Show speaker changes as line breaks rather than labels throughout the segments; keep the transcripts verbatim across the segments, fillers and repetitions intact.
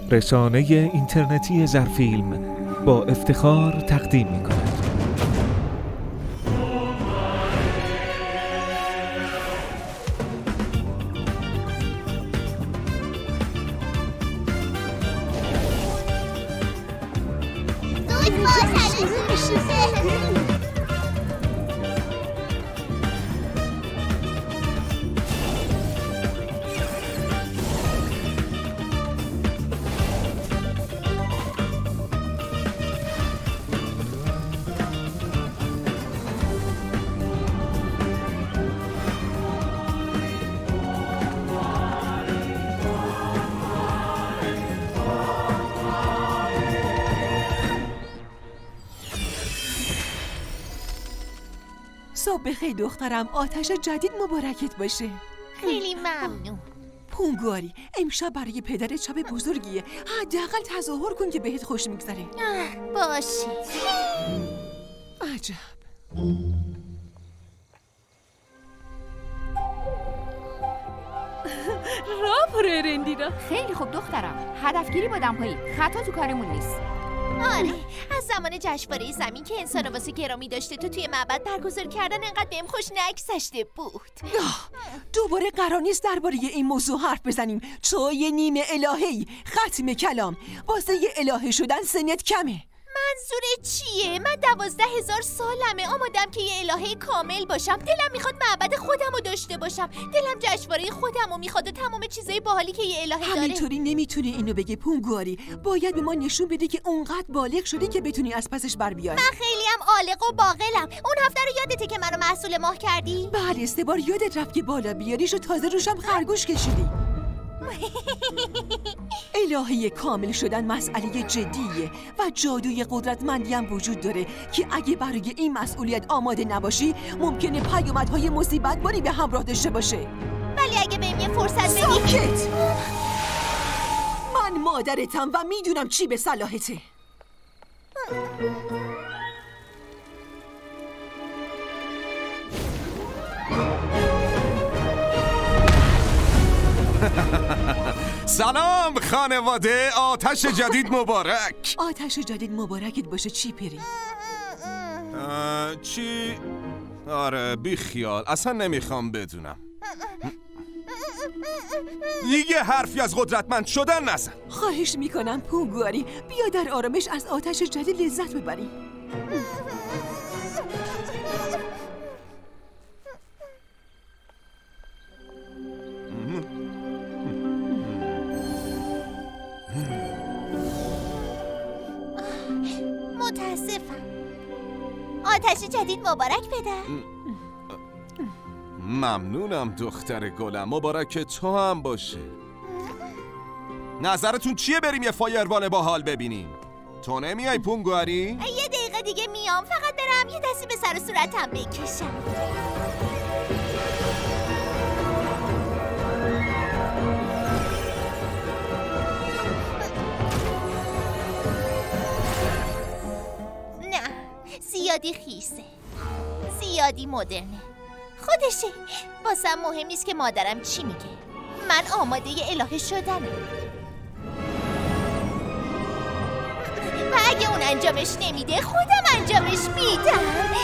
رسانه اینترنتی زرفیلم با افتخار تقدیم می‌کند.
صبح بخیر دخترم، آتش جدید مبارکت باشه.
خیلی ممنون.
پونگواری، امشب برای پدرت شب بزرگیه. حداقل تظاهر کن که بهت خوش میگذره.
باشه.
عجب.
را پره رندیرا.
خیلی خوب دخترم، هدفگیری با دمپایی، خطا تو کارمون نیست.
آره، از زمان جشنواره زمین که انسان واسه گرامی داشته تو توی معبد برگزار کردن انقدر بهم خوش نگذشته بود.
دوباره قرار نیست درباره این موضوع حرف بزنیم. تو یه نیمه الهه‌ای. ختم کلام. واسه یه الهه شدن سنت کمه.
منظور چیه؟ من دوازده هزار سالمه، آمادم که یه الهه کامل باشم. دلم میخواد معبد خودم رو داشته باشم. دلم جشنواره خودم رو میخواد و تمام چیزای باحالی که یه الهه داره.
همینطوری نمیتونی اینو بگی پونگواری. باید به ما نشون بده که اونقدر بالغ شدی که بتونی از پسش بر بیای.
من خیلی هم عالق و باقلم. اون هفته رو یادته که منو محصول ماه کردی؟
بله، سه بار یادت رفت که بالا بیاریش و تازه روشم خرگوش کشیدی. الهه کامل شدن مسئله جدیه و جادوی قدرتمندی هم وجود داره که اگه برای این مسئولیت آماده نباشی ممکنه پیامدهای مصیبت باری به همراه داشته باشه.
ولی اگه بهم یه فرصت بدی.
ساکت! من مادرتم و میدونم چی به صلاحته.
سلام خانواده، آتش جدید مبارک.
آتش جدید مبارکت باشه. چی پری؟
چی؟ آره بی خیال، اصلا نمیخوام بدونم. دیگه حرفی از قدرتمند شدن نزن.
خواهش میکنم پونگواری، بیا در آرامش از آتش جدید لذت ببریم.
متاسفم. آتش جدید مبارک پدر.
ممنونم دختر گلم، مبارک تو هم باشه. نظرتون چیه بریم یه فایروال باحال ببینیم؟ تو نمیای پونگواری؟
یه دقیقه دیگه میام، فقط برم یه دستی به سر و صورتم بکشم. زیادی خیسه، زیادی مدرنه. خودشه. واسم مهم نیست که مادرم چی میگه. من آماده ی الهه شدنم و اگه اون انجامش نمیده خودم انجامش میدم.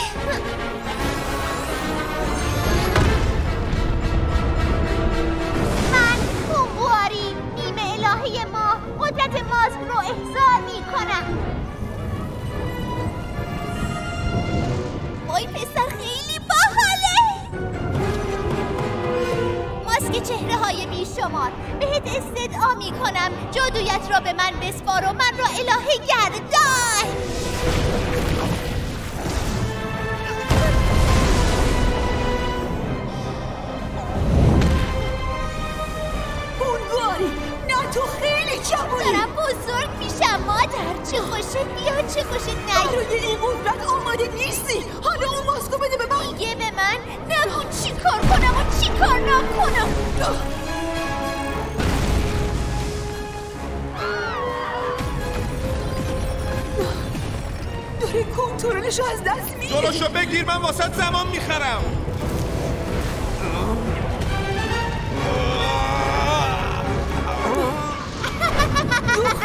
من پونگواری، نیمه الهه ما، قدرت ماسک رو احضار میکنم. وای پسر خیلی باحاله. ماسک چهره های بی شمار. بهت استدعا می کنم جادویت را به من بسپار و من را الهه گردان.
پونگواری، نه تو خیلی جوونی.
دارم بزرگ میشم مادر. چه خوشت بیا چه خوشت نیا.
برای این قدرت آماده نیستی. حالا اون ماسکو بده به من.
میگه به من نگو چی کار کنم و چی کار نکنم.
داره کنترلشو از دست میده.
جلوشو بگیر، من واسه زمان میخرم.
دخترم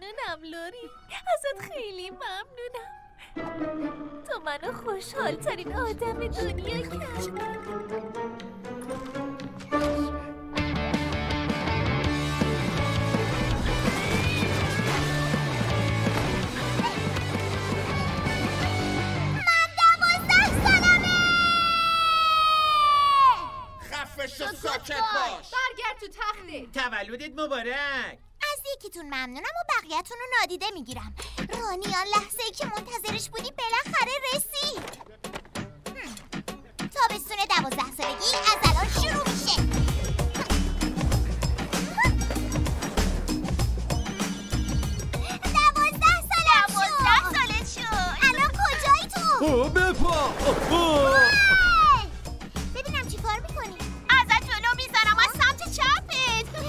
ممنونم لوری، ازت خیلی ممنونم. تو منو خوشحال ترین آدم دنیا کردی.
ساکت باش.
برگرد تو تخته.
تولدت مبارک.
از یکیتون ممنونم و بقیه‌تون رو نادیده میگیرم. رانیان لحظه‌ای که منتظرش بودی بالاخره رسید. تابستون دوازده سالگی از الان شروع میشه. دوازده سالم شد. دوازده سالت شد. الان کجایی تو؟
اوه بپا.
ببینم چی کار میکنی؟ ازت جلو میذارم از سمت چپت.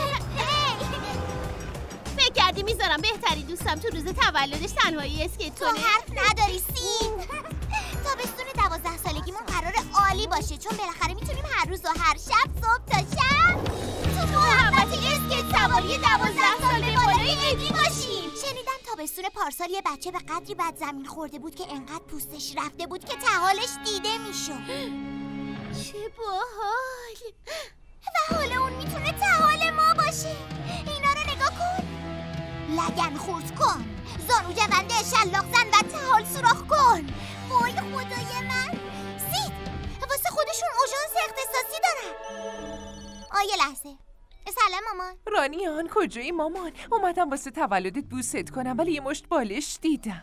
فکر کردی میذارم بهتری دوستم تو روز تولدش تنهایی اسکیت
تو
کنه؟
حرف نداری سین. تابستون دوازده سالگیمون قرار عالی باشه چون بالاخره میتونیم هر روز و هر شب صبح تا شب تو محبت اسکیت سواری دوازده ساله بالای ادی باشیم. شنیدم تابستون پارسال یه بچه به قدری بد زمین خورده بود که انقدر پوستش رفته بود که تهالش دیده میشد.
چه باحال.
و حالا اون میتونه تهال ما باشه. اینا رو نگاه کن. لگن خورد کن، زانو جونده شلاق زن و تهال سوراخ کن. وای خدای من. سید واسه خودشون اورژانس اختصاصی دارن. آیه لحظه. سلام مامان.
رانیان کجایی مامان؟ اومدم واسه تولدت بوست کنم ولی یه مشت بالش دیدم.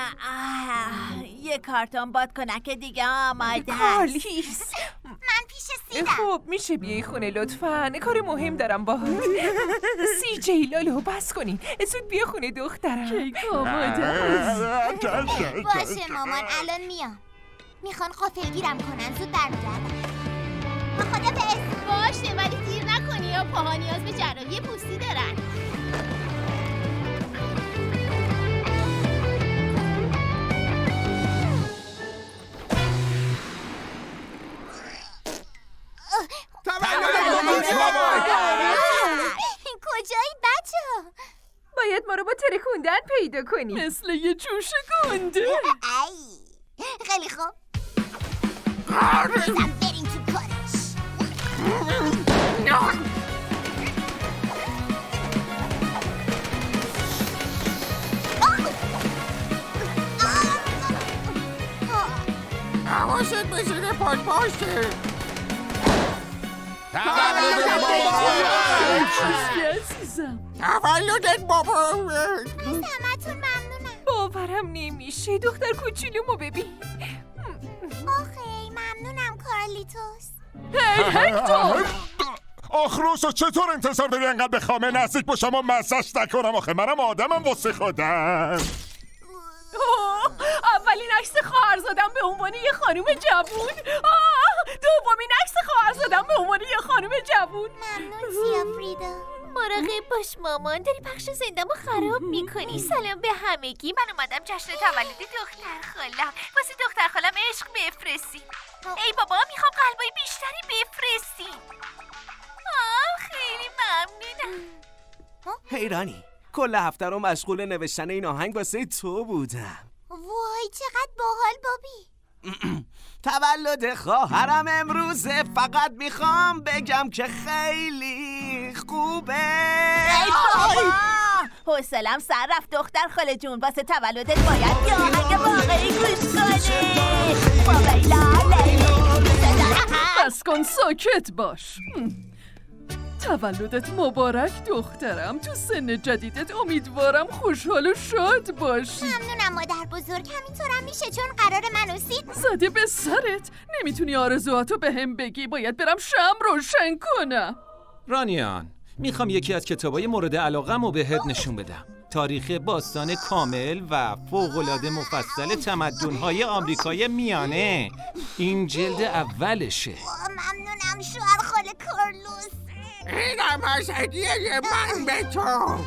یه کارتون بادکنک دیگه آماده است.
کالیس
من پیش سیدم.
خب میشه بیای خونه لطفاً؟ کار مهم دارم باهات. سی جی لالو بس کنین. زود بیا خونه دخترم.
کیک آماده.
باشه مامان الان میام. میخوان غافلگیرم کنن. زود برمیگردم. خدا بس.
باشه ولی دیر نکنی یا پاها نیاز به جراحی پوستی دارن.
کجایی بچه؟
باید ما رو با ترکوندن پیدا کنی.
مثل یه جوش گنده.
ای خیلی خوب. بزن بریم تو کارش.
حواست به زیر پاک باشه. تولدت مبارک.
همتون ممنونم.
باورم نمیشه. دختر کوچولومو ببین.
آخی ممنونم کارلیتوس.
هکتور
آخروسو چطور انتظار داری انقدر به خامه نزدیک باشم و مسش نکنم؟ آخه منم آدمم واسه خودم.
اولین عکس خواهرزادم به عنوان یه خانوم جوون. دومین عکس خواهرزادم به عنوان یه خانوم جوون.
ممنون سیافریدا.
مراقب باش مامان، داری بخش زندمو خراب میکنی. سلام به همگی. من اومدم جشن تولد دختر خالم واسه دختر خالم عشق بفرستیم. ای بابا میخوام قلبای بیشتری بفرستیم. آه خیلی ممنونم.
حیرانی، کل هفته رو مشغول نوشتن این آهنگ واسه تو بودم.
وای چقدر باحال بابی.
تولد خواهرم امروزه، فقط میخوام بگم که خیلی خوبه.
حوصله‌ام سر رفت دختر خاله جون. واسه تولدت باید یه آهنگ واقعی گوش کنی. بابای لاله
بس کن ساکت باش. تولدت مبارک دخترم. تو سن جدیدت امیدوارم خوشحال و شاد باشی.
ممنونم مادر بزرگ. همینطورم میشه چون قرار من و سید.
زده به سرت. نمیتونی آرزوهاتو به هم بگی. باید برم شمع روشن کنم.
رانیان، میخوام یکی از کتابای مورد علاقه‌م رو بهت نشون بدم. تاریخ باستان کامل و فوق‌العاده مفصل تمدن‌های آمریکای میانه. این جلد اولشه.
ممنونم شوهر خاله کارلوس.
اینم از هدیه من به تو.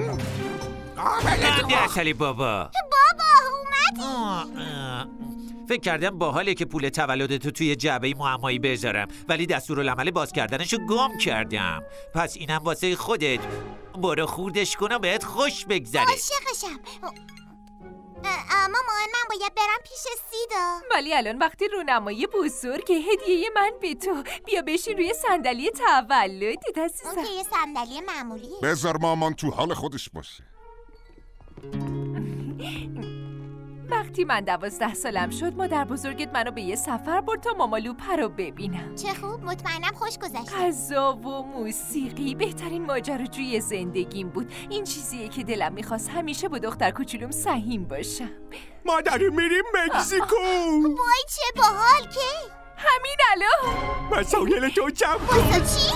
درسلی بابا.
بابا اومدی.
فکر کردم باحاله که پول تولدتو توی جعبه معمایی بذارم، ولی دستورالعمل باز کردنشو گم کردم. پس اینم واسه خودت.
برو خوردش کن و بهت خوش بگذره.
عاشقشم. مامان من باید برم پیش سیدا.
ولی الان وقتی رونمایی بزرگ هدیه من به تو. بیا بشین روی صندلی تولدت عزیزم.
اون که یه صندلی معمولیه.
بذار مامان تو حال خودش باشه.
وقتی من دوازده سالم شد مادر بزرگت منو به یه سفر برد تا مامالوپه رو ببینم.
چه خوب، مطمئنم خوش گذشت.
غذا و موسیقی بهترین ماجراجوی زندگیم بود. این چیزیه که دلم میخواست همیشه با دختر کوچولوم سهیم باشم.
ما داریم میریم مکزیکو.
وای چه باحال که
همین الان
وسایل تو جمع
واسه چی؟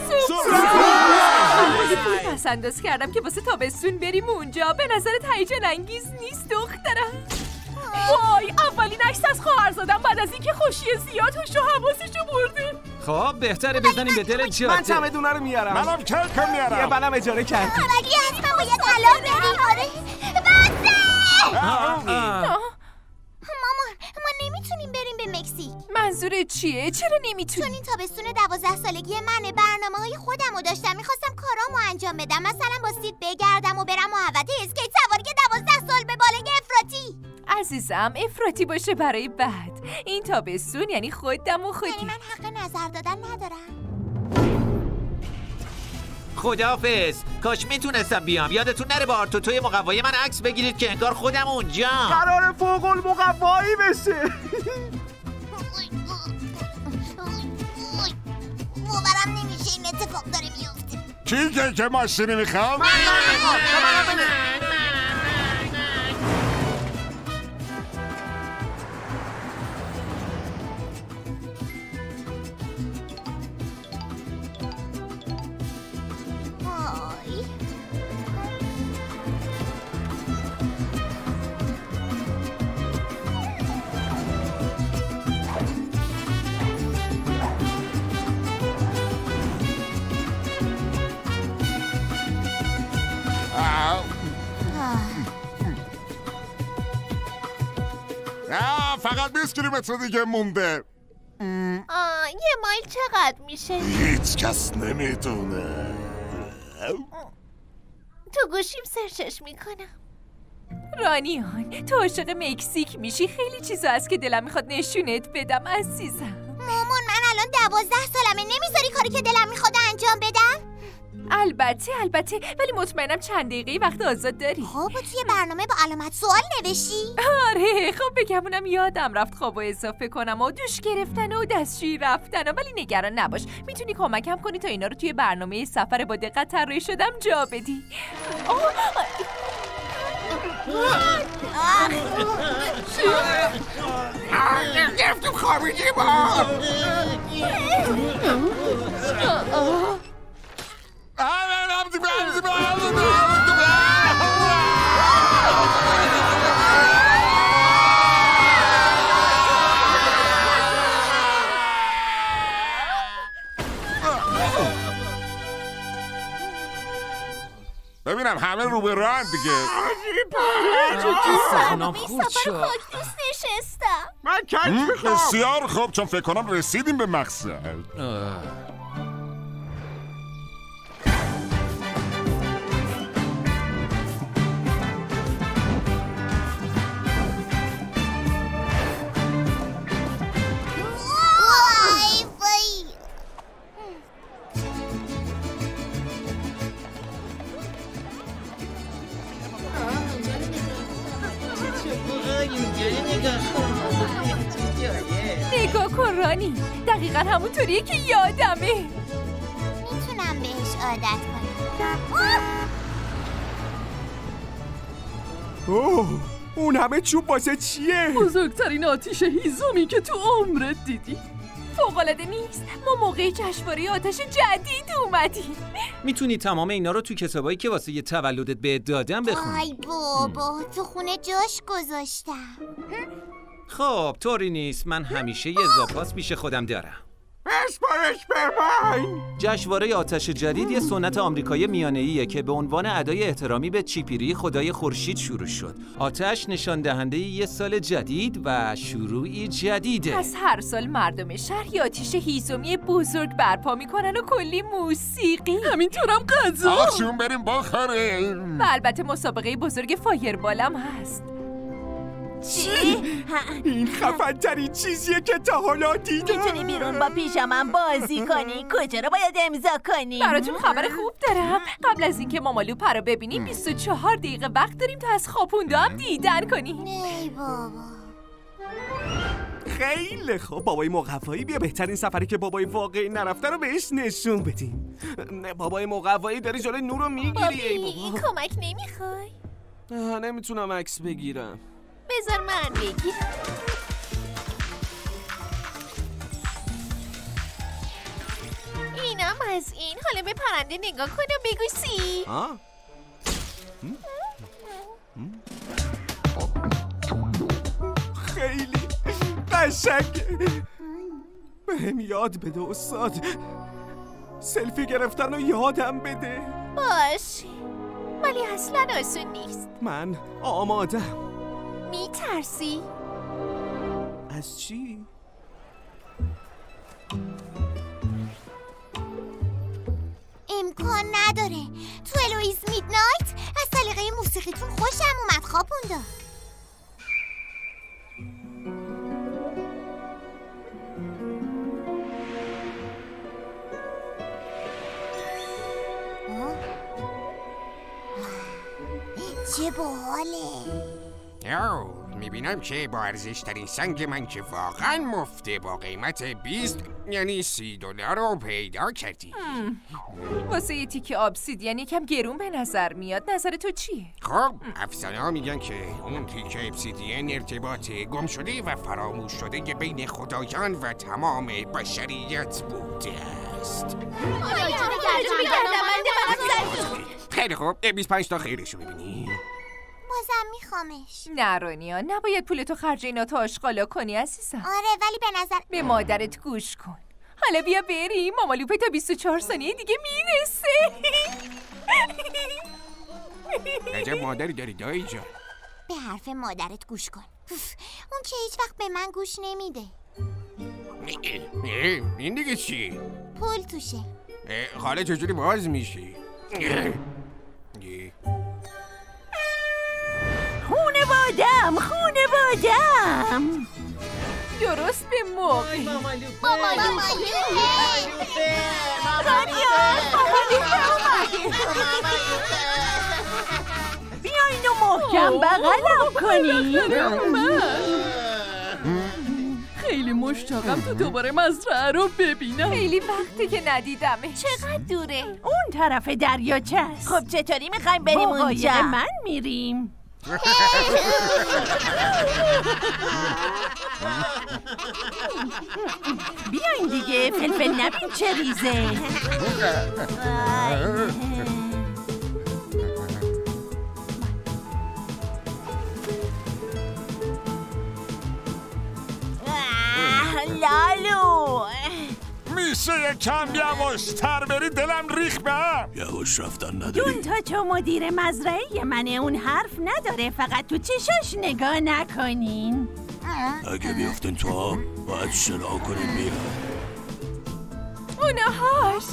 پول پس انداز کردم که واسه تابستون بریم اونجا. به نظرت هیجان انگیز نیست دخترم؟ وای اولین عکس از خواهرزادم بعد از اینکه خوشی زیاد هوش و حواسشو برده.
خب بهتره بزنیم به دل جاده.
من چمدونه رو میارم.
منم کلکم میارم.
یه منم اجاره کردی.
ولی حتما باید الان بریم. آره بسه. مامان ما نمیتونیم بریم به مکزیک.
منظورت چیه؟ چرا نمیتونی؟
چون این تابستون دوازده سالگی منه. برنامه های خودم رو داشتم. میخواستم کارامو انجام بدم. مثلا با سید بگردم و برم محوطه اسکیت سواری دوازده سال به بالای افراطی.
عزیزم افراطی باشه برای بعد. این تابستون یعنی خودم و خودی.
یعنی من حق نظر دادن ندارم.
خداحافظ. کاش میتونستم بیام. یادتون نره با آرتوتوی مقوای من عکس بگیرید که انگار خودم اونجا.
قرار فوق المقوایی بشه.
باورم نمیشه این اتفاق داره میفته.
کی که که ماشینی میخوام؟ فقط بیست کیلومتر دیگه مونده.
آه یه مایل چقدر میشه؟
هیچ کس نمیدونه.
تو گوشیم سرچش میکنم.
رانیان تو عاشق مکزیک میشی. خیلی چیزا هست که دلم میخواد نشونت بدم عزیزم.
مامان من الان دوازده سالمه. نمیذاری کاری که دلم میخواد انجام بدم؟
البته البته ولی مطمئنم چند دقیقه وقت آزاد داری.
خب توی برنامه با علامت سوال نوشتی؟
آره خب بگمونم یادم رفت خوابو اضافه کنم و دوش گرفتن و دستشویی رفتن و ولی نگران نباش. میتونی کمکم کنی تا اینا رو توی برنامه سفر با دقت طراحی شدم جا بدی.
گرفتم خوابیدی با
ببینم همه رو به راه دیگه.
سهنم خورد شد. خاکتوس نشستم.
من کج میخوام.
بسیار خوب چون فکر کنم رسیدیم به مقصد.
نگاه کن رانی. دقیقا همونطوریه که یادمه.
میتونم بهش عادت کنم.
اوه اون همه چوب واسه چیه؟
بزرگترین آتیش هیزومی که تو عمرت دیدی. فوق‌العاده نیست؟ ما موقع جشنواره آتش جدید اومدیم.
میتونی تمام اینا رو تو کتابایی که واسه یه تولدت بهت دادم بخونی.
آی بابا تو خونه جاش گذاشتم.
خب طوری نیست. من همیشه یه زاپاس پیش خودم دارم.
بسپارش به من.
جشنواره آتش جدید یه سنت آمریکایی میانه‌ایه که به عنوان ادای احترامی به چیپیری خدای خورشید شروع شد. آتش نشان دهنده یه سال جدید و شروعی جدیده.
پس هر سال مردم شهر یه آتش هیزمی بزرگ برپا میکنن و کلی موسیقی، همینطورم غذا.
آخشون بریم بخوریم.
و البته مسابقه بزرگ فایربال هم هست.
چی؟
این خفن‌ترین چیزیه که تا حالا دیدم.
میتونی بیرون با پیژامم بازی کنی؟ کجا رو باید امضا کنی؟
براتون خبر خوب دارم. قبل از اینکه مامالوپا رو ببینیم بیست و چهار دقیقه وقت داریم تا از خوابونده هم دیدن کنیم.
ای بابا.
خیلی خوب. بابای مقوایی بیا بهترین سفری که بابای واقعی نرفته رو بهش نشون بدیم. نه بابای مقوایی داری جلوی نور رو میگیری. ای بابا
کمک نمیخوای؟
نمیتونم عکس بگیرم.
بذار من بگیرم. اینم از این. حالا به پرنده نگاه کن و بگو سی.
آه؟ خیلی قشنگه. بهم یاد بده استاد. سلفی گرفتن و یادم بده.
باشه ولی اصلا آسون نیست.
من آمادم.
میترسی؟
از چی؟
امکان نداره. تو الویز میدنایت از سلیقه موسیقیتون خوشم اومد خوابوندا. چه باحاله.
اوه میبینم که با ارزشترین سنگ من که واقعا مفته با قیمت بیست یعنی سی دلار رو پیدا کردی.
واسه یه تیکه ابسیدین یکم گرون به نظر میاد. نظر تو چیه؟
خب افسانه ها میگن که اون تیکه ابسیدین ارتباط گم شده و فراموش شده که بین خدایان و تمام بشریت بوده است. خیلی خوب بیست و پنج تا خیرشو ببینی.
بازم میخوامش.
نه رانیا نباید پولتو خرج اینا تا آشغالا کنی عزیزم.
آره ولی به نظر
به مادرت گوش کن. حالا بیا بریم. مامالوپه تا بیست و چهار ثانیه دیگه میرسه.
عجب مادری داری دایی جان.
به حرف مادرت گوش کن. اون که هیچ وقت به من گوش نمیده.
این دیگه چی؟
پول توشه.
حالا چجوری باز میشی؟
خونه بادم خونه بادم.
درست به موقع.
مامالوپه
رانیا مامالوپه بیاین و محکم بغلم کنین.
خیلی مشتاقم تو دوباره مزرعه رو ببینم. خیلی وقته که ندیدمه.
چقدر دوره؟
اون طرف دریاچه است.
خب چطوری میخوایم بریم اونجا؟
با من میریم. بیاین دیگه فلفل نبین چه ریزه.
لالو
میشه یکم یواشتر بری دلم ریخ به هم.
یواش رفتن نداری.
دون تا چو مدیر مزرعه منه اون حرف نداره. فقط تو چشاش نگاه نکنین.
اگه بیافتین تو آب باید شنا کنین بیا.
اونهاش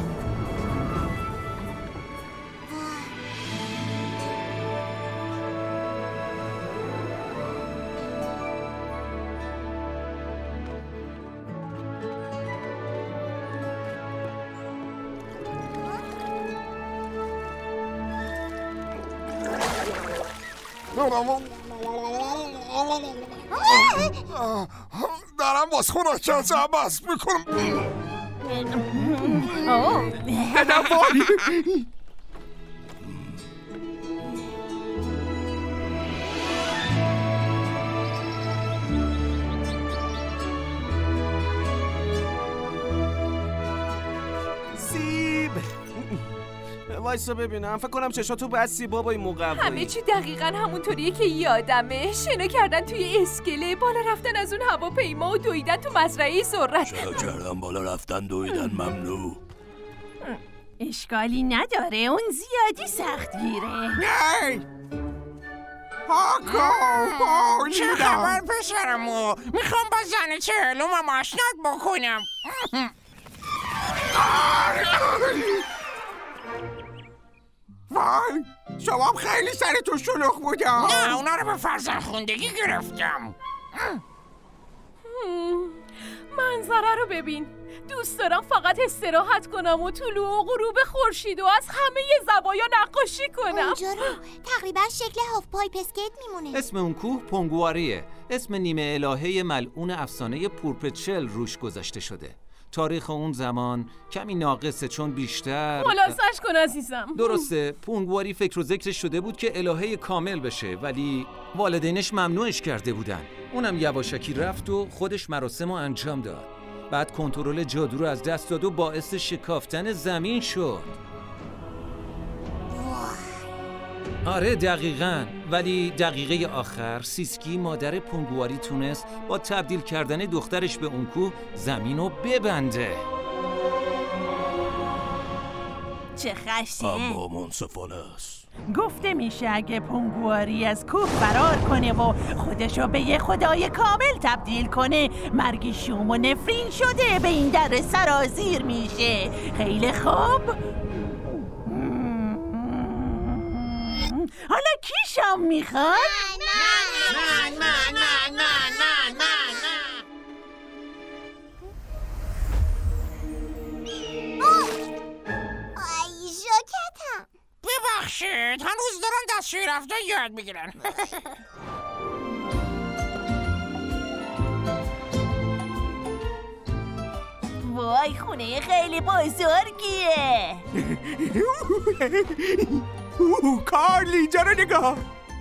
دارم باز خونه کنسه بس میکنم.
وایسا ببینم. فکر کنم چشاتو بسی بابای مقوایی.
همه چی دقیقاً همونطوریه که یادمه. شنا کردن توی اسکله، بالا رفتن از اون هواپیما و دویدن تو مزرعه ذرت.
چرا کردن بالا رفتن دویدن ممنوع.
اشکالی نداره، اون زیادی سختگیره.
نه آقا چه خبر پسرمو؟ میخوام با زن چهلومم آشنات بکنم. وای شما خیلی سرتون شلوغ بودم. نه اونا رو به فرزندخوندگی گرفتم.
منظره رو ببین. دوست دارم فقط استراحت کنم و طلوع و غروب خورشید و از همه زوایا نقاشی کنم.
اونجا رو تقریبا شکل هاف پایپ اسکیت میمونه.
اسم اون کوه پونگواریه. اسم نیمه الهه ملعون افسانه پورپچل روش گذاشته شده. تاریخ اون زمان کمی ناقصه چون بیشتر
خلاصش کن عزیزم.
درسته، پونگواری فکر و ذکر شده بود که الهه کامل بشه، ولی والدینش ممنوعش کرده بودن. اونم یواشکی رفت و خودش مراسم رو انجام داد. بعد کنترل جادو رو از دست داد و باعث شکافتن زمین شد. آره دقیقاً. ولی دقیقه آخر سیسکی مادر پونگواری تونست با تبدیل کردن دخترش به اون کوه زمین رو ببنده.
چه خشن.
اما منصفانه است.
گفته میشه اگه پونگواری از کوه فرار کنه و خودشو به یه خدای کامل تبدیل کنه، مرگی شوم و نفرین شده به این در سرازیر میشه. خیلی خوب. حالا کی شام میخواد؟
من من من من من من من
آی ژاکتم.
ببخشید هنوز دارن دستشویی رفتن یاد میگیرن.
وای خونه خیلی بزرگیه.
اوه کارلی اینجا رو نگاه.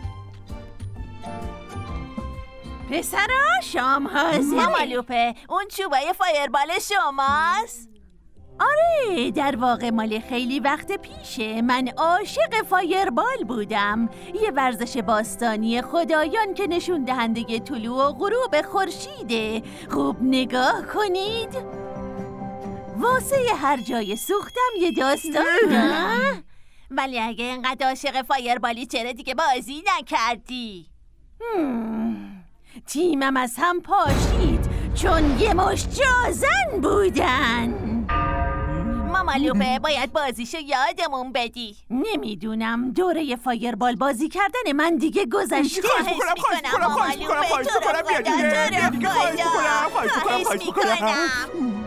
پسرا شام حاضره.
ماما لوپه اون چوبای فایربال شماست؟
آره در واقع مال خیلی وقت پیشه. من عاشق فایربال بودم. یه ورزش باستانی خدایان که نشون دهنده طلوع و غروب خورشیده. خوب نگاه کنید. واسه هر جای سوختم یه داستان دارم.
ولی اگه اینقدر عاشق فایربالی چرا دیگه بازی نکردی؟
هم. تیمم از هم پاشید چون یه مشت جازن بودن.
ماما لوپه باید بازیشو یادمون بدی.
نمیدونم دوره فایربال بازی کردن من دیگه گذشته.
خواهش میکنم خواهش میکنم خواهش میکنم بیا دیگه بیا دیگه خواهش میکنم خواهش میکنم خواهش میکنم.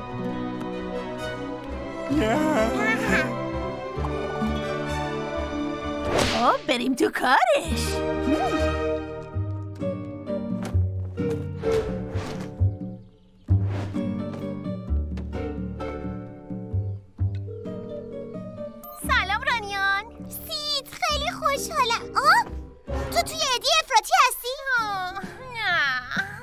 خب بریم تو کارش.
سلام رانیان. سید خیلی خوشحالم. آه تو توی ادی افراطی هستی؟
نه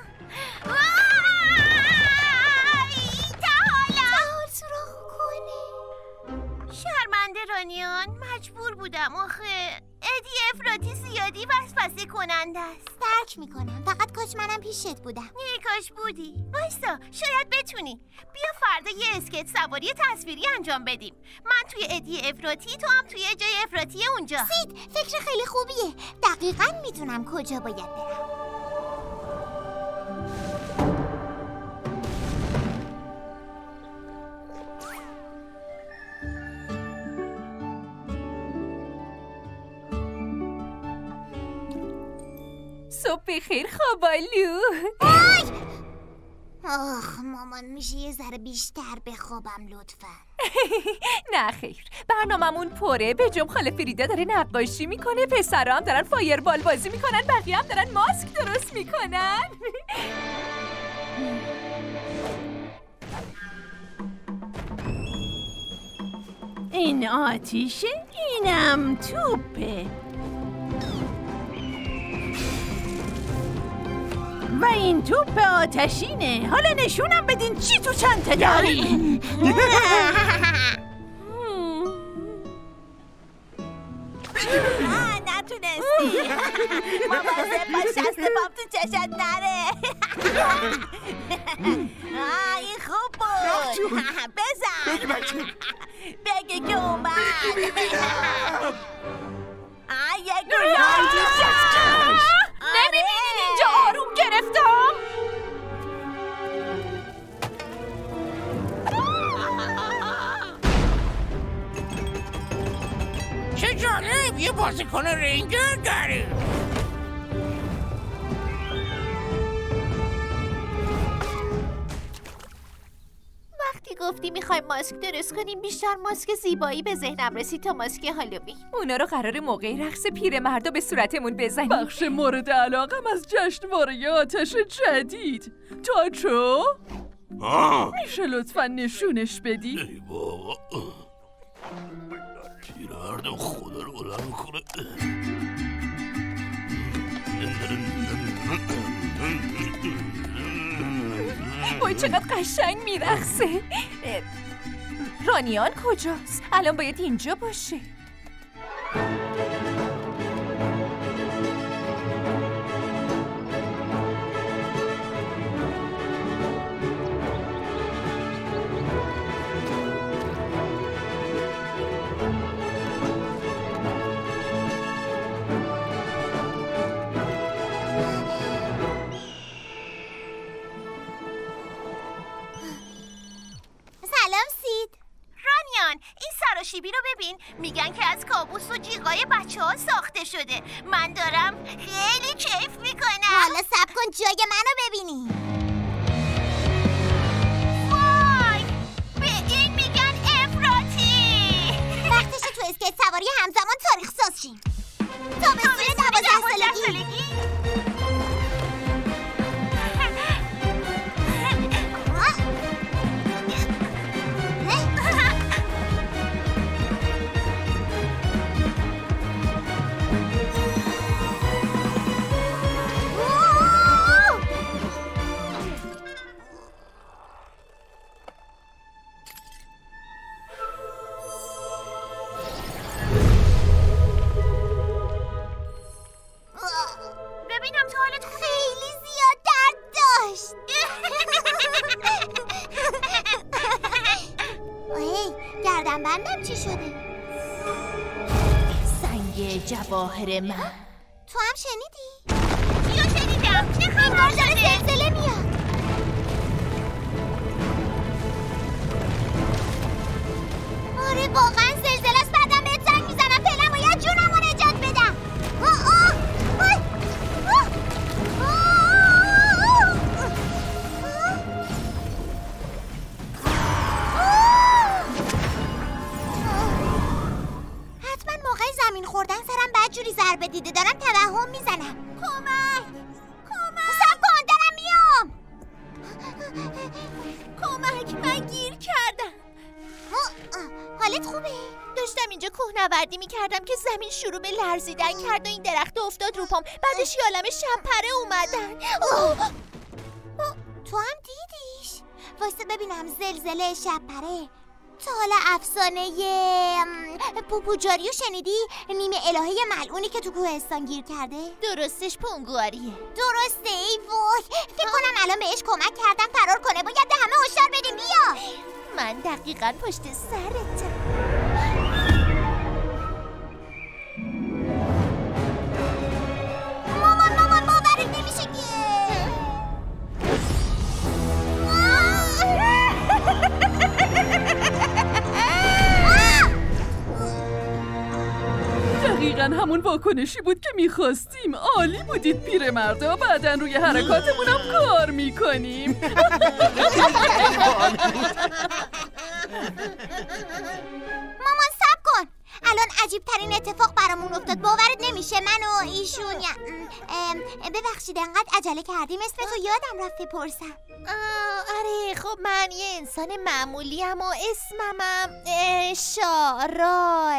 تحال سراخ کنه.
شرمنده رانیان، مجبور بودم آخه. ادی افراطی زیادی وسوسه کننده است.
درک میکنم، فقط کاش منم پیشت بودم.
نه کاش بودی. وایسا شاید بتونی. بیا فردا یه اسکیت سواری تصویری انجام بدیم. من توی ادی افراطی، تو هم توی جای افراطی اونجا.
سید فکر خیلی خوبیه. دقیقاً میدونم کجا باید برم.
صبح بخیر خوابالو.
آخ مامان میشه یه ذره بیشتر بخوابم لطفا.
نه خیر، برناممون پره. به جم خاله فریدا داره نقاشی میکنه، پسرا هم دارن فایربال بازی میکنن، بقیه هم دارن ماسک درست میکنن.
این آتیشه، اینم توپه و این توپ آتشینه. حالا نشونم بدین چی تو چنته داری.
آب تو چشت نره. آه این خوب بود. بزن
بگی بچه
بگی که اومد. آه یک گلال تو چشت.
نمیبینین اینجا آروم گرفتم؟
چه جالب، یه بازیکن رنجر داریم.
وقتی گفتی میخوایم ماسک درست کنیم بیشتر ماسک زیبایی به ذهنم رسید تا ماسک هالووین.
اونا رو قرار موقع رقص پیرمردا به صورتمون بزنیم.
بخش مورد علاقم از جشنواره آتش جدید. تاچو میشه لطفا نشونش بدی؟
ای بابا پیرمردم خدا رو بلند میکنه.
وای چقدر قشنگ میرقصه. رانیان کجاست؟ الان باید اینجا باشه.
شیبی رو ببین، میگن که از کابوس و جیغای بچه ها ساخته شده. من دارم خیلی کیف میکنم.
حالا صبر کن جای منو ببینی.
وای به این میگن افراطی.
وقتشه تو اسکیت سواری همزمان تاریخ ساز شیم. تابستون دوازده سالگی.
جواهر من.
تو هم شنیدی؟
چیو شنیدم؟ چه خبر داره؟
زلزله میاد. آره واقعا زلزله است. بعدم بهت زنگ میزنم. فعلا باید جونمو نجات بدم. آه آه آه زمین خوردن سرم بعد جوری ضربه دیده دارم توهم میزنم. کمک کمک صبر کن دارم میام.
کمک من گیر کردم.
حالت خوبه؟
داشتم اینجا کوهنوردی میکردم که زمین شروع به لرزیدن کرد و این درخت افتاد رو پام. بعدش یه عالمه شبپره اومدن.
تو هم دیدیش؟ واسه ببینم زلزله شبپره. تا حالا افسانه پوپوجاریو شنیدی؟ نیمه الهه ملعونی که تو کوهستان گیر کرده؟
درستش پونگواریه.
درسته ای وای. فکر کنم الان بهش کمک کردم فرار کنه. باید به همه هشدار بدیم. بیا
من دقیقاً پشت سرتم.
مامان مامان باورت نمیشه که
دقیقاً همون واکنشی بود که میخواستیم. عالی بودید پیرمردا. بعدن روی حرکاتمون هم کار میکنیم.
مامان صبر کن. الان عجیب ترین اتفاق برامون افتاد. باورت نمیشه من و ایشون یا ببخشید انقدر عجله کردیم اسم تو یادم رفت بپرسم.
آره خب من یه انسان معمولی ام و اسممم شاراه.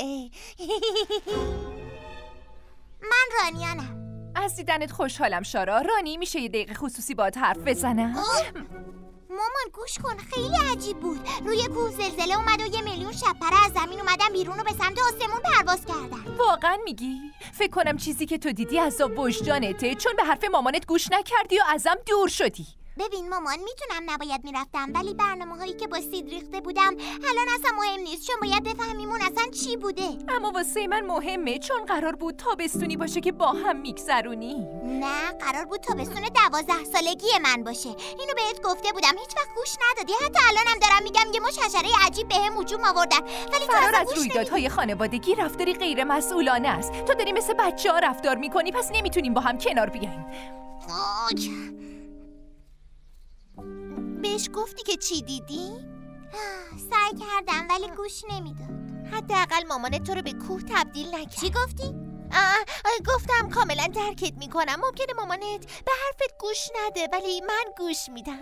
من رانیانم.
از دیدنت خوشحالم شارا. رانی میشه یه دقیقه خصوصی باهات حرف بزنم؟
مامان گوش کن، خیلی عجیب بود. روی کوه زلزله اومد و یه میلیون شب‌پره از زمین اومدن بیرون و به سمت آسمون پرواز کردن.
واقعا میگی؟ فکر کنم چیزی که تو دیدی عذاب وجدانته، چون به حرف مامانت گوش نکردی و ازم دور شدی.
ببین مامان، میتونم نباید میرفتم، ولی برنامه هایی که با سید ریخته بودم الان اصلا مهم نیست، چون باید بفهمیمون اصلا چی بوده.
اما واسه من مهمه، چون قرار بود تابستونی باشه که با هم میگذرونی.
نه، قرار بود تابستون دوازده سالگی من باشه. اینو بهت گفته بودم، هیچ وقت گوش ندادی. حتی الانم دارم میگم یه مش حشره عجیب بهم هجوم آوردن، ولی تو
فرار
از
از رویدادهای خانوادگی رفتاری غیر مسئولانه است. تو داری مثل بچه‌ها رفتار میکنی، پس نمیتونیم با هم کنار بیایم.
آج. بهش گفتی که چی دیدی؟ سعی کردم ولی گوش نمیداد.
حداقل مامانت تو رو به کوه تبدیل نکرد.
چی گفتی؟
آه، گفتم کاملا درکت میکنم. ممکنه مامانت به حرفت گوش نده، ولی من گوش میدم.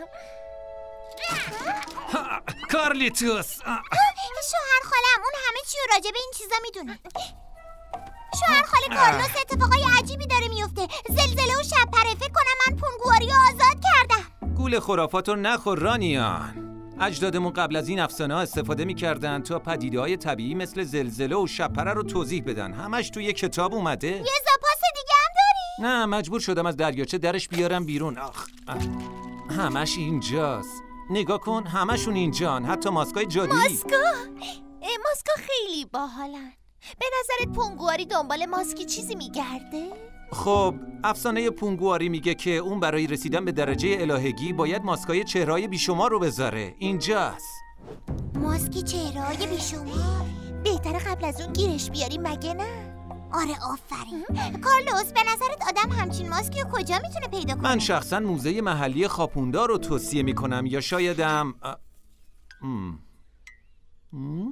کارلیتوس،
شوهر خالم اون همه چی رو راجع به این چیزا میدونه. شوهر خاله کارلوس اتفاقای عجیبی داره میفته. زلزله و شب‌پره. فکر کنم من پونگواری رو آزاد کردم.
گول خرافات رو نخور رانیان. اجدادمون قبل از این افسانه ها استفاده میکردن تا پدیده‌های طبیعی مثل زلزله و شب‌پره رو توضیح بدن. همش توی کتاب اومده.
یه زاپاس دیگه هم داری؟
نه، مجبور شدم از دریاچه درش بیارم بیرون. آخ آخ. همش اینجاست. نگاه کن، همشون اینجان، حتی ماسکای جادویی.
ماسکا؟ ماسکا خیلی باحالن. به نظرت پونگواری دنبال ماسکی چیزی میگرده؟
خب، افسانه پونگواری میگه که اون برای رسیدن به درجه الهگی باید ماسکای چهره‌های بیشمار رو بذاره. اینجاست.
ماسکی چهره‌های بیشمار؟
بهتره قبل از اون گیرش بیاری مگه نه؟
آره آفرین. کارلوس، به نظرت آدم همچین ماسکی رو کجا میتونه پیدا کنه؟
من شخصا موزه محلی خاپوندار رو توصیه میکنم، یا شایدم ا... ام. ام؟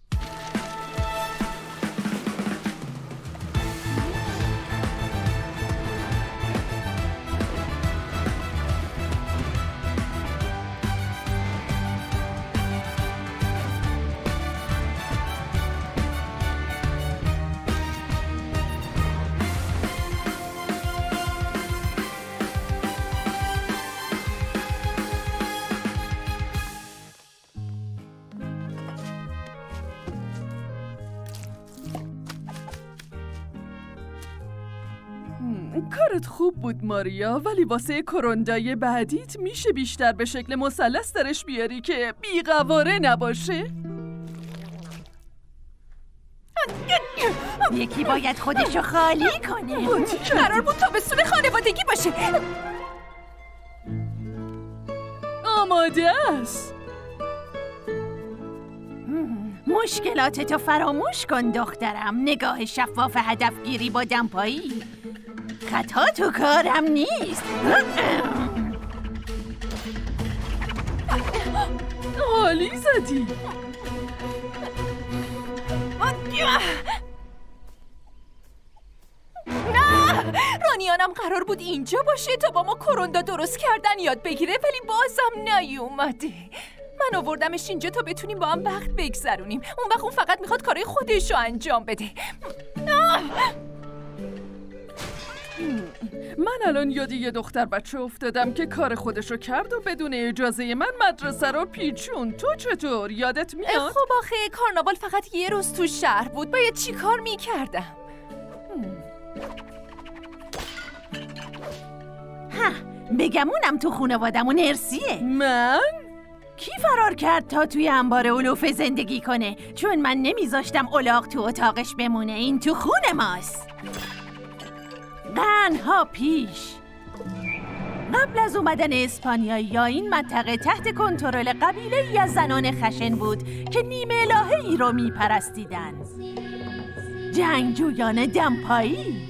کارت خوب بود ماریا، ولی واسه کروندای بعدیت میشه بیشتر به شکل مثلث درش بیاری که بیقواره نباشه.
یکی باید خودشو خالی کنه.
قرار بود تابستون خانوادگی باشه.
آماده است.
مشکلاتتو فراموش کن دخترم. نگاه شفاف هدفگیری با دمپایی. خطا تو کارم نیست.
عالی زدی.
رانیانم قرار بود اینجا باشه تا با ما کروندا درست کردن یاد بگیره، ولی بازم نیومده. من آوردمش اینجا تا بتونیم با هم وقت بگذرونیم. اون وقت اون فقط میخواد کارهای خودش رو انجام بده.
من الان یاد یه دختر بچه افتادم که کار خودشو کرد و بدون اجازه من مدرسه رو پیچون. تو چطور؟ یادت میاد؟
خب آخه کارناوال فقط یه روز تو شهر بود. باید چی کار میکردم؟
ها، بگمونم تو خانوادمون ارسیه.
من؟
کی فرار کرد تا توی انبار علوفه زندگی کنه؟ چون من نمیذاشتم الاغ تو اتاقش بمونه. این تو خون ماست. قرنها پیش، قبل از اومدن اسپانیایی‌ها این منطقه تحت کنترل قبیله‌ای از زنان خشن بود که نیمه الهه‌ای رو میپرستیدن. جنگجویان دمپایی.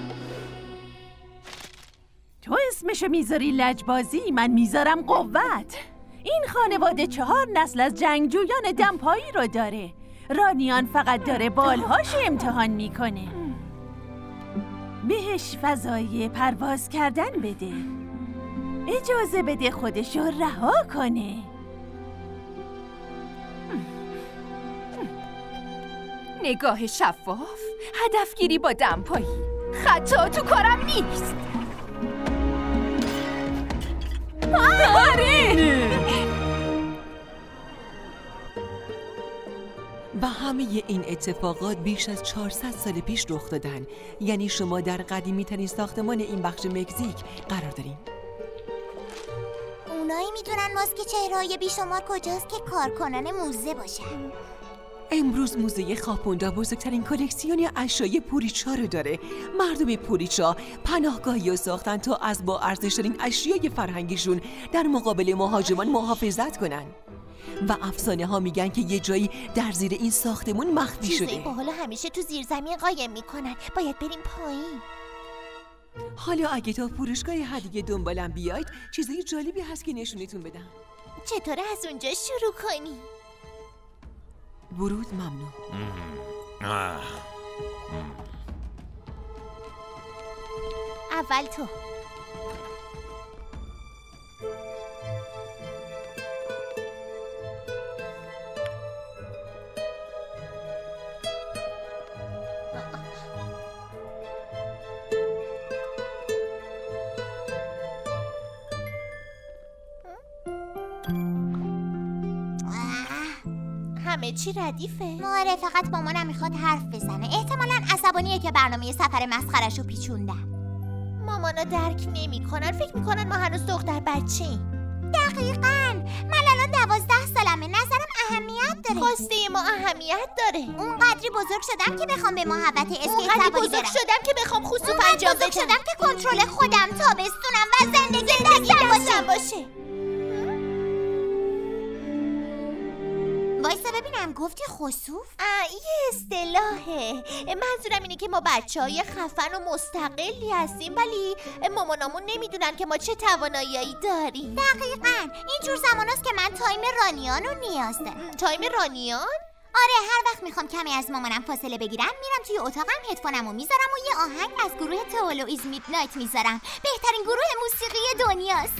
تو اسمشو میذاری لجبازی، من میذارم قوت. این خانواده چهار نسل از جنگجویان دمپایی رو داره. رانیان فقط داره بالهاش امتحان میکنه. بهش فضای پرواز کردن بده. اجازه بده خودشو رها کنه.
نگاه شفاف، هدفگیری با دمپایی. خطا تو کارم نیست. آره!
همه این اتفاقات بیش از چهارصد سال پیش رخ دادن. یعنی شما در قدیمی ترین ساختمان این بخش مکزیک قرار دارین.
اونایی میدونن ماسک چهره‌های بیشمار کجاست که کارکنان موزه باشن.
امروز موزه خاپوندا بزرگترین کلکسیون اشیای پوریچا رو داره. مردم پوریچا پناهگاهی رو ساختن تا از با ارزش‌ترین اشیای فرهنگیشون در مقابل مهاجمان محافظت کنن. و افسانه ها میگن که یه جایی در زیر این ساختمون مخفی شده.
چیزایی با حالا همیشه تو زیر زمین قایم میکنن. باید بریم پایین.
حالا اگه تا فروشگاه هدیه دنبالم بیاید چیزای جالبی هست که نشونتون بدم.
چطوره از اونجا شروع کنی؟
ورود ممنوع.
اول تو.
همه چی ردیفه.
ماره فقط مامانم میخواد حرف بزنه. احتمالاً عصبانیه که برنامه سفر مسخره‌شو پیچوندم.
مامانا درک نمی‌کنن. فکر می‌کنن ما هنوز دختر بچه‌ایم.
دقیقاً. من الان دوازده سالمه. نظرم اهمیت داره.
خواسته ما اهمیت داره.
اونقدری بزرگ شدم که بخوام به محوطه اسکیت سواری برم.
اونقدری بزرگ شدم که بخوام خسوف انجام بدم.
بزرگ شدم که کنترل خودم، تابستونم و زندگی دستم باشه. وایسا ببینم، گفتی خسوف؟
یه اصطلاحه. منظورم اینه که ما بچه‌های خفن و مستقلی هستیم ولی مامانامون نمیدونن که ما چه توانایی‌ای داریم.
دقیقاً. اینجور زماناست که من تایم رانیان رو نیاز دارم.
تایم رانیان؟
آره، هر وقت میخوام کمی از مامانم فاصله بگیرم میرم توی اتاقم، هدفونمو میذارم و یه آهنگ از گروه تئولو ایز میدنایت میذارم. بهترین گروه موسیقی دنیاست.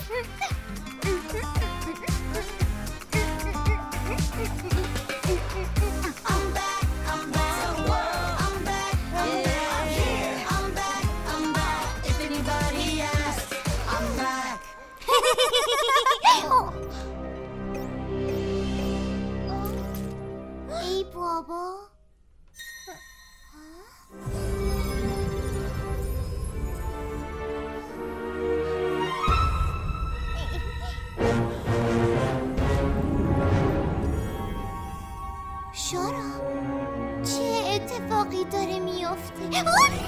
ای بابا. شورا، چه اتفاقی داره میافته؟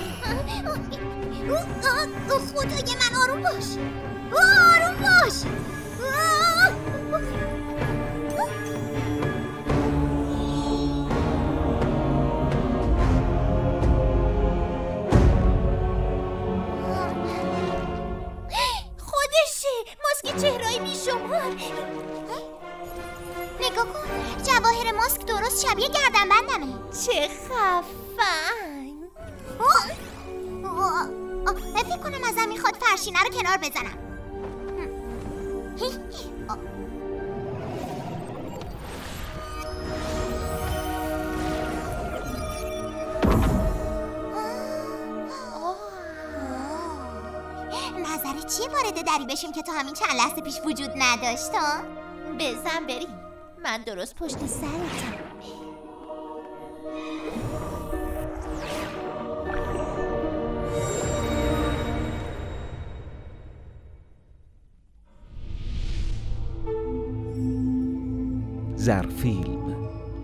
خدای من، آروم باش، آروم باش.
خودشه، ماسک چهره‌ای بیشمار.
نگاه کن، جواهر ماسک درست شبیه گردنبندمه.
چه خفن.
فکر کنم ازم میخواد فرشینه رو کنار بزنم. نظرت چیه وارد دری بشیم که تا همین چند لحظه پیش وجود نداشت؟ ها؟
بزن بریم. من درست پشت سرتم.
زرفیلم.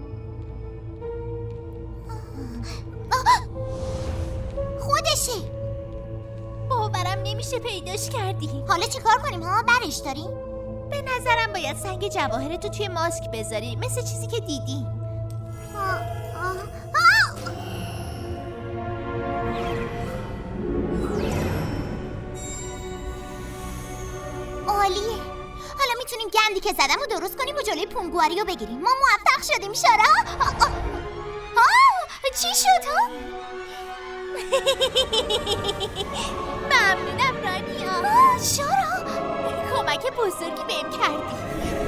خودشه.
باورم نمیشه پیداش کردی.
حالا چی کار کنیم ها؟ برش داریم؟
به نظرم باید سنگ جواهرتو توی ماسک بذاری، مثل چیزی که دیدیم.
عالیه. حالا میتونیم گندی که زدم رو درست کنیم و جلوی پونگواری رو بگیریم. ما موفق شدیم شارا. آه آه. آه. چی شد ها؟
ممنونم رانیا.
شارا،
کمک بزرگی بهم کردی.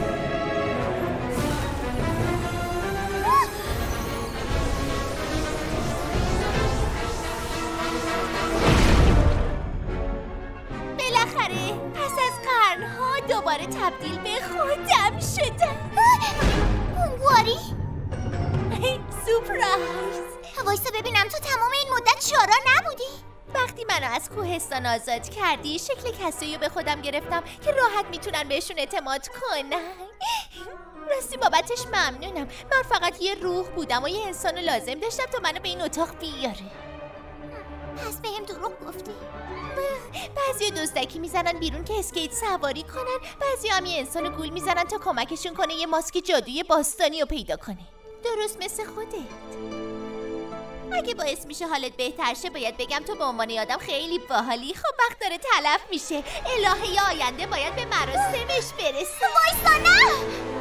بالاخره پس از قرنها دوباره تبدیل به خودم شدم.
پونگواری؟ سورپرایز. وایسا ببینم تو تمام این مدت شارا نبودی؟
وقتی منو از کوهستان آزاد کردی شکل کسایی رو به خودم گرفتم که راحت میتونن بهشون اعتماد کنن. راستی بابتش ممنونم. من فقط یه روح بودم و یه انسان لازم داشتم تا منو به این اتاق بیاره.
پس بهم دروغ گفتی؟
بعضی دزدکی میزنن بیرون که اسکیت سواری کنن، بعضی هم یه انسان گول میزنن تا کمکشون کنه یه ماسک جادویی باستانی رو پیدا کنه. درست مثل خودت. اگه باعث میشه حالت بهتر شه باید بگم تو به عنوان آدم خیلی باحالی. خب وقت داره تلف میشه. الهه آینده باید به مراسمش برسه.
وایسا نه!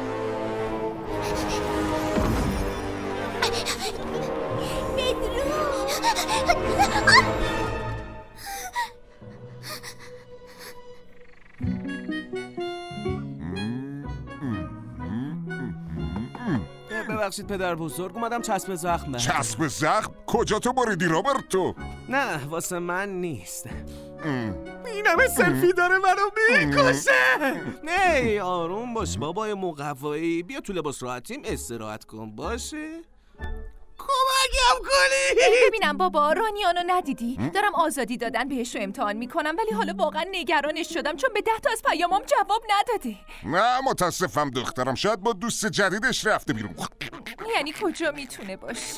ببخشید پدر بزرگ، اومدم چسب زخم بردارم.
چسب زخم؟ کجا تو بریدی روبرتو؟
نه واسه من نیست. این همه سلفی داره منو میکشه. نه آروم باش بابای مقوایی. بیا تو لباس راحتیم استراحت کن باشه. کمکم کنی.
ببینم بابا رانیانو ندیدی؟ دارم آزادی دادن بهش رو امتحان میکنم ولی حالا واقعا نگرانش شدم چون به ده تا از پیامام جواب نداده.
نه متاسفم دخترم، شاید با دوست جدیدش رفته بیرون.
یعنی کجا میتونه باشه؟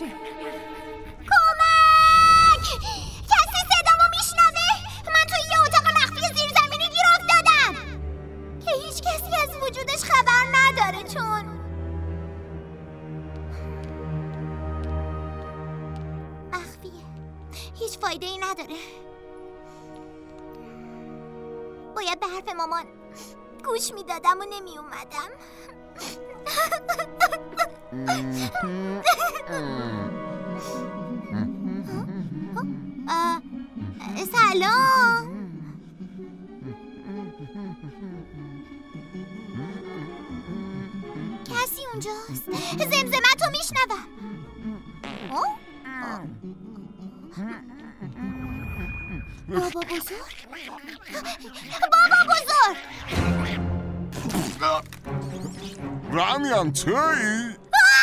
کمک! کسی صدامو میشنوه؟ من توی یه اتاق مخفی زیرزمینی گیر افتادم که هیچ کسی از وجودش خبر نداره چون مخفیه. هیچ فایده ای نداره. باید به حرف مامان گوش میدادم و نمی اومدم. سلام. کسی اونجاست؟ زمزمتو میشنوم. بابا بزرگ؟ بابا بزرگ!
رانیان تویی؟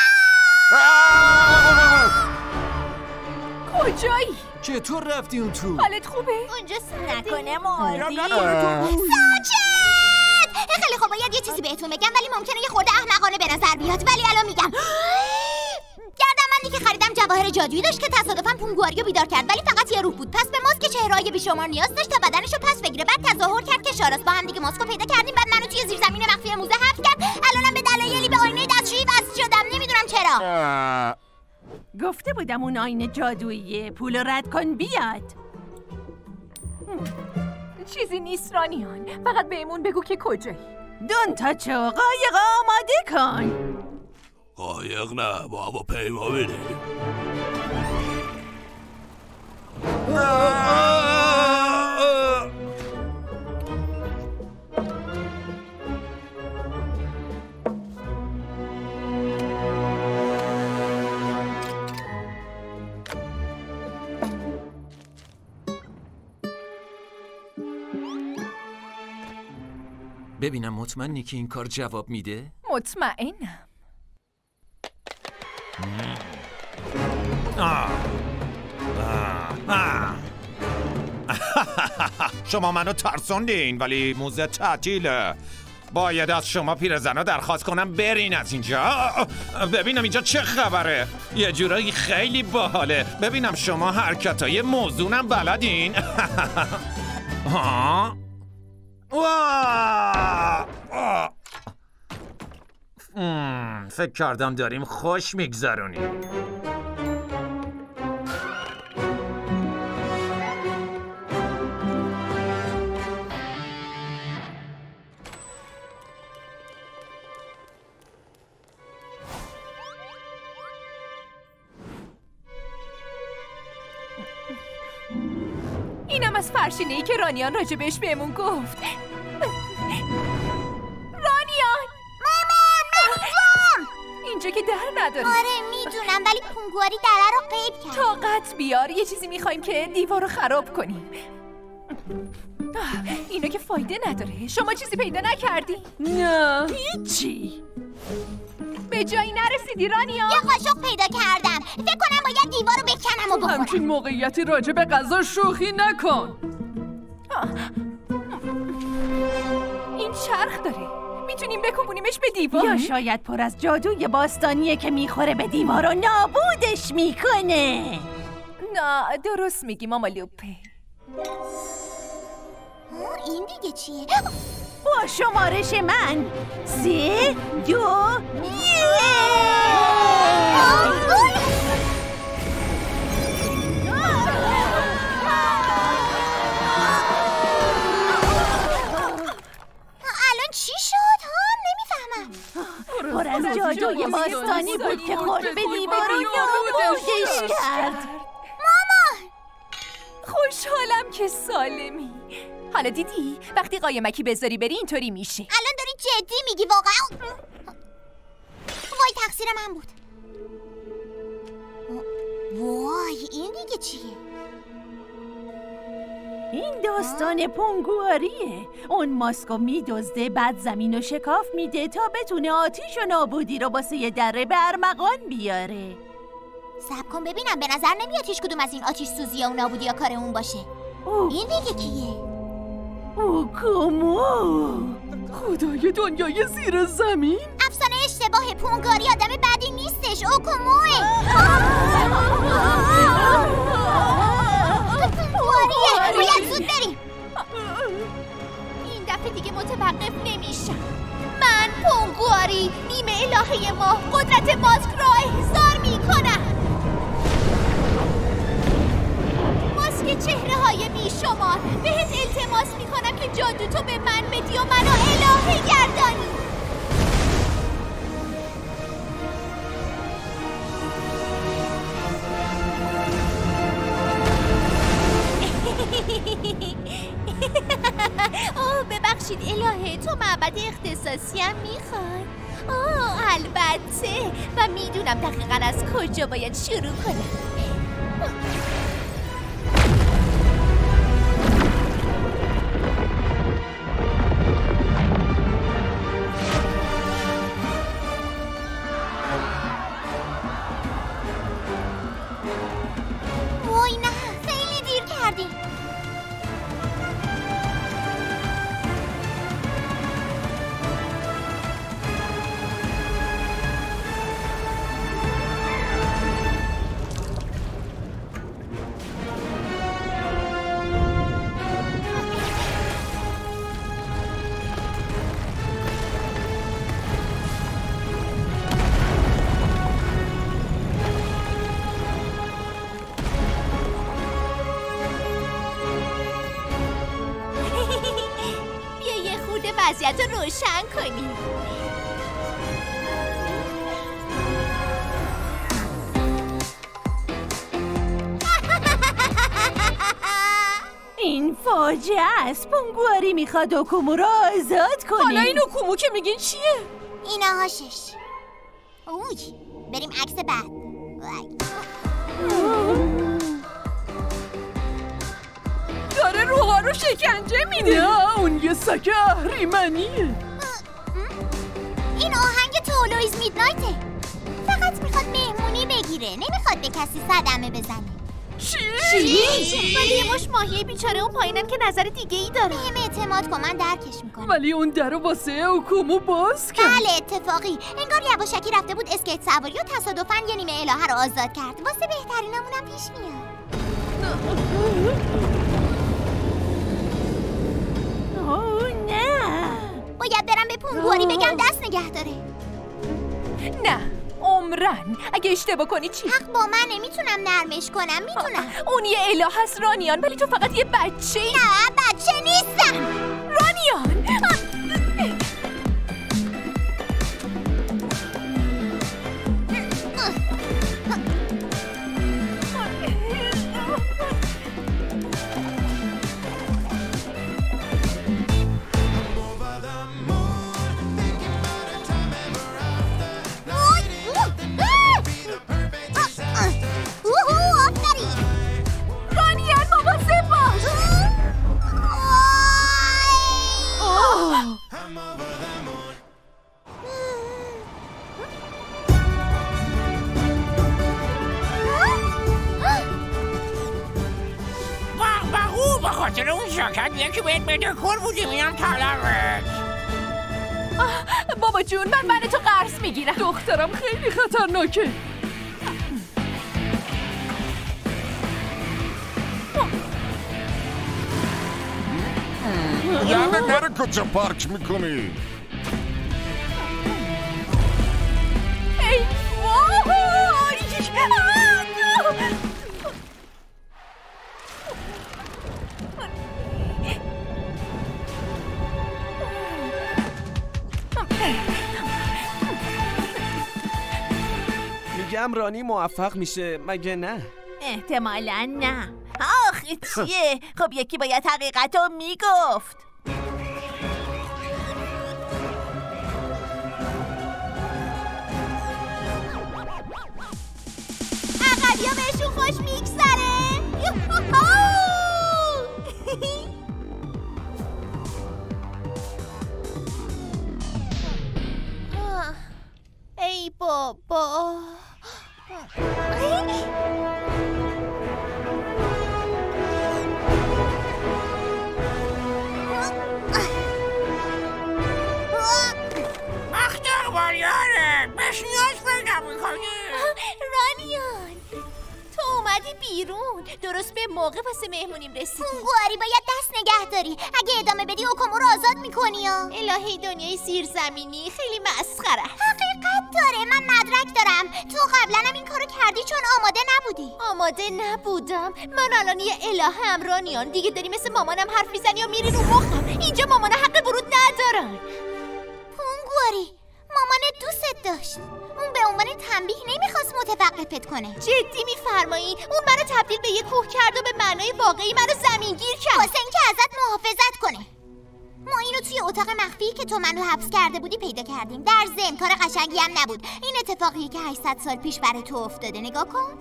کجایی؟
چطور رفتی اون تو؟
حالت خوبه؟
اونجا نکنه مردی.
ساکت! خیلی خوب باید یه چیزی بهتون بگم ولی ممکنه یه خورده احمقانه به نظر بیاد ولی الان میگم. گردنبندی که خریدم جواهر جادویی داشت که تصادفاً پونگواریو بیدار کرد ولی فقط یه روح بود. پس به ماسک چهره‌های بیشمار نیاز داشت تا بدنشو پس بگیره. بعد تظاهر کرد که شاراست. با هم دیگه ماسکو پیدا کردیم. بعد منو توی زیرزمین مخفی موزه حبس کرد. الانم به دلایلی به آینه دستشویی وصل شدم. نمیدونم چرا.
گفته بودم اون آینه جادوییه. پولو رد کن بیاد.
چیزی نیست رانیان. فقط بهمون بگو که کجایی.
دون تا چو قایق آماده کن.
قایق نه با هواپیما بریم.
ببینم مطمئنی که این کار جواب میده؟
مطمئنم.
آه. آه. آه. شما منو ترسوندین ولی موزه تعطیله. باید از شما پیرزنا درخواست کنم برین از اینجا. ببینم اینجا چه خبره. یه جورایی خیلی باحاله. ببینم شما حرکتای موزونم بلدین. ها؟ واه! فکر کردم داریم خوش میگذرونیم.
اینم از فرشینه‌ای که رانیان راجبش بهمون گفت. رانیان!
مامان مامان
اینجا که در نداره.
آره میدونم ولی پونگواری دره رو قیب کرد.
طاقت بیار. یه چیزی میخوایم که دیوار رو خراب کنیم. اینو که فایده نداره. شما چیزی پیدا نکردی؟
نه
هیچی. به جایی نرسیدی رانیا.
یه قاشق پیدا کردم. فکر کنم باید دیوار رو بکنم و بخورم.
همچین موقعیتی راجع به غذا شوخی نکن.
این چرخ داره، میتونیم بکوبونیمش به دیوار.
یا شاید پر از جادوی باستانیه که میخوره به دیوار و نابودش میکنه.
نه درست میگی ماما لوپه.
این دیگه چیه؟
با شمارش من سه دو یک.
الان چی شد ها؟ نمیفهمم.
پر از جادوی باستانی بود که خورد به دیوار و نابودش کرد.
مامان
خوشحالم که سالمی. حالا دیدی وقتی قایمکی بذاری بری اینطوری میشه.
الان داری جدی میگی واقعا؟ وای تقصیر من بود. وای این دیگه چیه؟
این داستان پونگواریه. اون ماسکو میدزده، بعد زمین و شکاف میده تا بتونه آتیش و نابودی رو واسه یه دره به ارمغان بیاره.
صبر کن ببینم، به نظر نمیاد هیچ کدوم از این آتیش سوزی و نابودی ها کار اون باشه.
اوه.
این دیگه کیه؟
اوکومو،
خدای دنیای زیر زمین.
افسانه اشتباه. پونگواری آدم بدی نیستش. اوکوموه. واریه باید زود بریم.
این دفعه دیگه متوقف نمیشم. من پونگواری، نیمه الهه ما، قدرت ماسک را احضار میکنم. ماسک چهره های بیشمار، بهت التماس میکنم که جادو تو به من بدی و منو الهه گردانی. اوه ببخشید الهه، تو معبد اختصاصی هم میخوای؟ آه البته، و میدونم دقیقا از کجا باید شروع کنم.
وای نه خیلی دیر کردیم.
وضعیت رو روشن کنیم.
این فاجعه است. پونگواری میخواد اوکومو رو آزاد کنه.
حالا این اوکومو که میگین چیه؟
اینها شش. اوی بریم عکس بعد.
داره روها رو شکنجه میده.
نه اون یه سگ اهریمنیه.
این آهنگ تولویز میدنایته. فقط میخواد مهمونی بگیره، نمیخواد به کسی صدمه بزنه.
چی؟
چی؟ ولی یه مش ماهی بیچاره اون پایینن که نظر دیگه ای داره.
بهم اعتماد کن، من درکش میکنم.
ولی اون در واسه اوکومو باز کرد.
بله اتفاقی. انگار یواشکی رفته بود اسکیت سواری و تصادفاً یه نیمه الهه رو آزاد کرد. واسه بهترینمونم پیش میاد.
اوه نه،
باید برم به پونگواری بگم دست نگه داره.
نه عمرن، اگه اشتباه کنی چی؟
حق با من، نمیتونم نرمش کنم. میتونم.
اون یه اله هست رانیان، ولی تو فقط یه بچه ای.
نه بچه نیستم
رانیان.
نزاکت یکی بهت بده کل بودی میام طلبت.
بابا جون من من تو قرض میگیرم.
دخترم خیلی خطرناکه.
یعنی نره کجا پارک میکنی؟
ای وای!
میگم رانی موفق میشه مگه نه؟
احتمالاً نه. آخ چیه؟ خب یکی باید حقیقت رو میگفت.
عقبیا بهشون خوش میگذره. ای بابا.
اختر باریاره بهش نیاز پیدا میکنی.
رانیان تو اومدی بیرون درست به موقع واسه مهمونیم رسیدی. پونگواری باید دست نگه داری. اگه ادامه بدی اوکامو رو آزاد میکنی. الهی دنیای زیرزمینی خیلی مسخره. حقیقت داره. من مدرک دارم. تو قبلا هم این کارو کردی چون آماده نبودی. آماده نبودم. من الان یه الهه رانیان دیگه داری مثل مامانم حرف میزنی و میری رو مخم. اینجا مامان حق ورود ندارن. پونگواری مامانت دوست داشت. اون به عنوان تنبیه نمیخواست متوقفت کنه. جدی میفرمایی؟ اون منو تبدیل به یه کوه کرد و به معنای واقعی منو زمینگیر کرد واسه اینکه ازت محافظت کنه. ما اینو توی اتاق مخفی که تو منو حبس کرده بودی پیدا کردیم. در ضمن کار قشنگی هم نبود. این اتفاقی که هشتصد سال پیش برای تو افتاده. نگاه کن.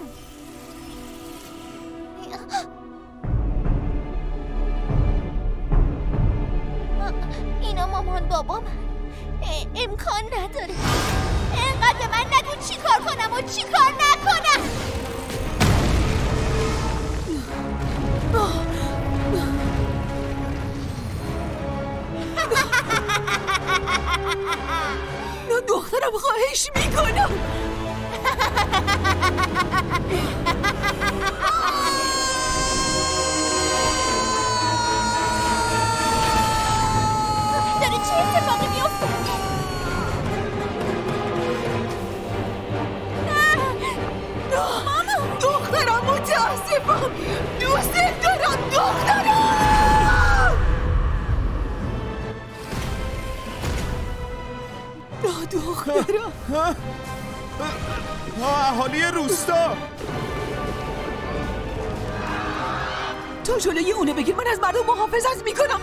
اینا مامان بابا من. امکان نداره. اینقدر به من نگو چی کار کنم و چی کار نکنم.
نه دخترم خواهش میکنم.
داره چه اتفاقی میفته؟
ماما دخترم متاسفم. دوست دارم دخترم. نه دخترم.
اهالی روستا
تو جلوی اونه بگیر. من از مردم محافظت میکنم.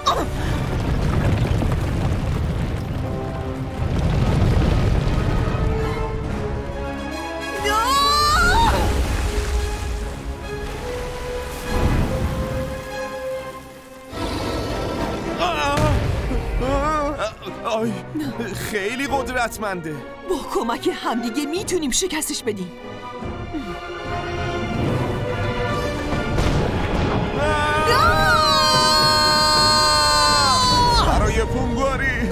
آی خیلی قدرتمنده.
با کمک همدیگه میتونیم شکستش بدیم.
برای پونگواری.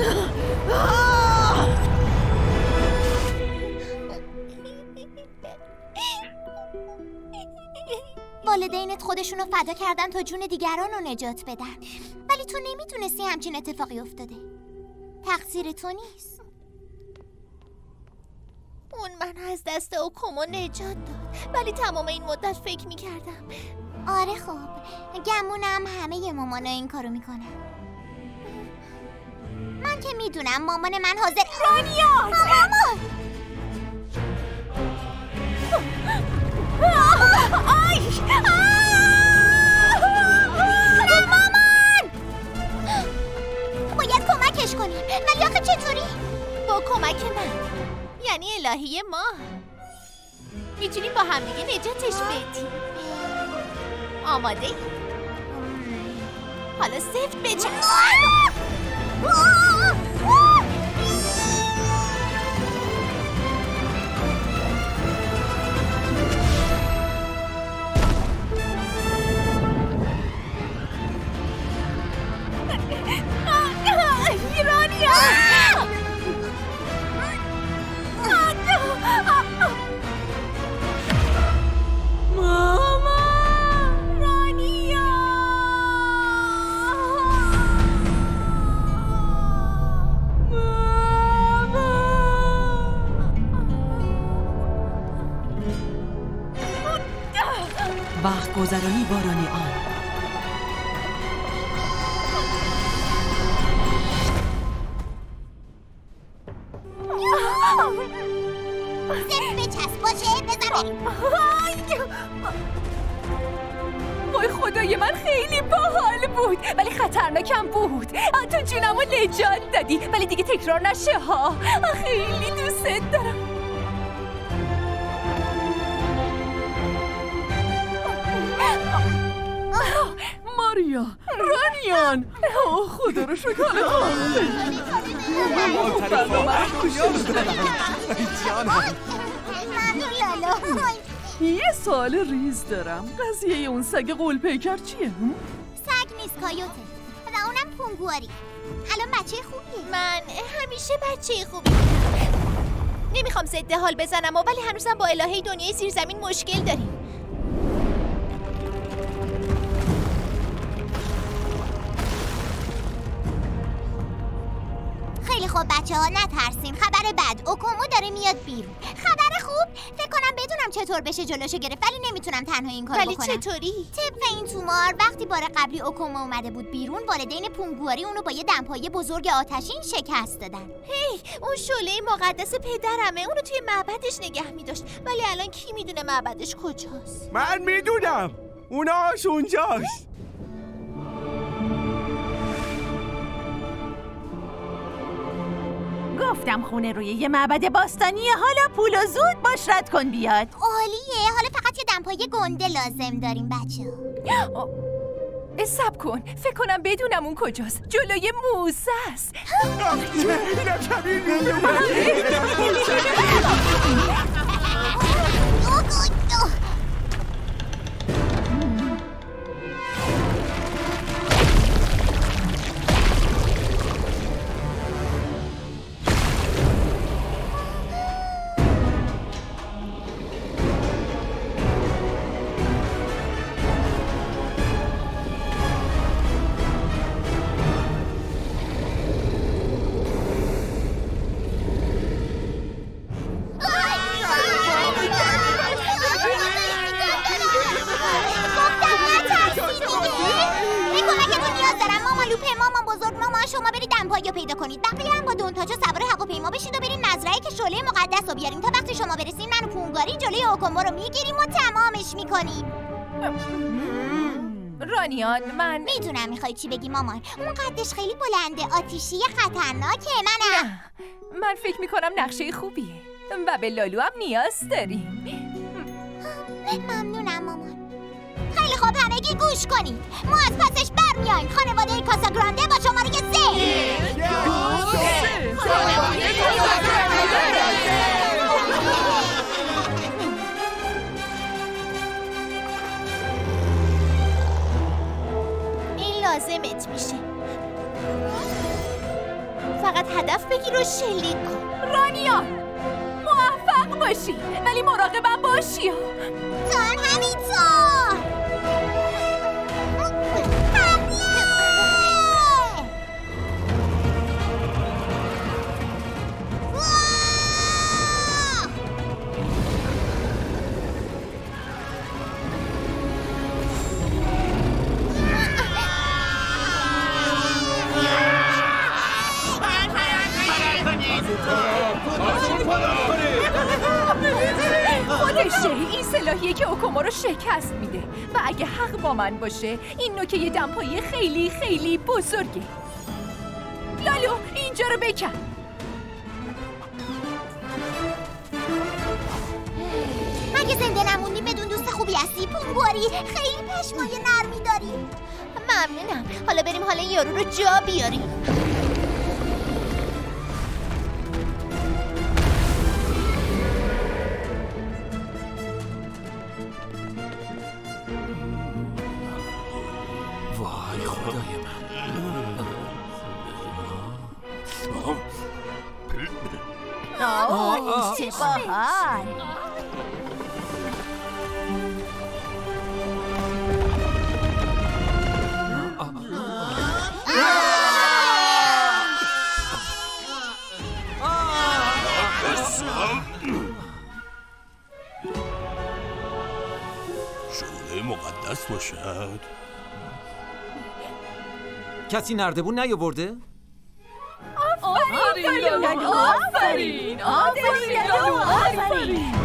والدینت خودشونو فدا کردن تا جون دیگران رو نجات بدن، ولی تو نمیتونستی همچین اتفاقی افتاده. تقصیر تو نیست. اون من از دست اوکامو نجات داد، ولی تمام این مدت فکر میکردم. آره خب گمونم همه مامانا این کارو میکنن. من که میدونم مامان من حاضر. رانیان مامان آی نه مامان باید کمکش کنیم، ولی آخه چطوری؟ با کمک من، یعنی الهی ما میتونیم با همدیگه نجاتش بدیم. آماده ای؟ حالا سفت بچه.
وقت‌گذرانی با رانیان.
صرف بچسب باشه بزن بریم.
وای خدای من خیلی باحال بود ولی خطرناکم بود. تو جونمو نجات دادی ولی دیگه تکرار نشه ها. خیلی دوست دارم.
ماریا، رانیان، خدا رو شکر. یه سوال ریز دارم. قضیه اون سگ غول پیکر چیه؟
سگ نیست، کایوته و اونم پونگواری. الان بچه خوبیه.
من همیشه بچه خوبی. نمیخوام ضد حال بزنم ولی هنوزم با الهه دنیای زیرزمین مشکل داریم.
خیلی خوب بچه ها نترسین. خبر بد، اوکومو داره میاد بیرون. خبر خوب، فکر کنم بدونم چطور بشه جلوشو گرفت ولی نمیتونم تنها این کارو بکنم.
ولی چطوری؟
طبق این تومار وقتی بار قبلی اوکومو اومده بود بیرون، والدین پونگواری اونو با یه دمپایی بزرگ آتشین شکست دادن.
هی، اون شعله مقدس پدرمه. اونو توی معبدش نگه می‌داشت ولی الان کی میدونه معبدش کجاست؟
من میدونم. اوناش اونجاست.
گفتم خونه روی یه معبد باستانیه. حالا پول و زود باش رد کن بیاد.
عالیه. حالا فقط یه دمپایی گنده لازم داریم بچه.
صبر کن، فکر کنم بدونم اون کجاست. جلوی موزه است.
اینم کبیر
شما برید دمپایی رو پیدا کنید. بقیه هم با دونتاجو سوار هواپیما بشید و برید مزرعه که شعله مقدس رو بیاریم. تا وقتی شما برسین من و پونگواری جلوی اوکومو رو میگیریم و تمامش میکنیم.
رانیان، من
میدونم میخوای چی بگی مامان. اون قدش خیلی بلنده، آتیشی، خطرناکه. منم
نه، من فکر میکنم نقشه خوبیه و به لالو هم نیاز داریم.
ممنونم مامان. خیلی خوب، همگی گوش کنید. ما از پسش برمیاییم. خانواده کاساگرانده با شماره سه.
این لازمت میشه. فقط هدف بگیر و شلیک کن.
رانیان، موفق باشی ولی مراقبم باشی.
تو هم همینطور.
خودشه. این سلاحیه که اوکومو رو شکست میده و اگه حق با من باشه این نوکه یه دمپایی خیلی خیلی بزرگه. لالو، اینجا رو بکن.
اگه زنده نمونی بدون دوست خوبی هستی پونگواری. خیلی پشمای نرمی داری.
ممنونم. حالا بریم حالا این یارو رو جا بیاریم.
وای خدای من.
آه چه باحال.
شعله مقدس دست باشد.
کسی نردبون نیاورده؟
آفرین لالو، آفرین آفرین لالو، آفرین.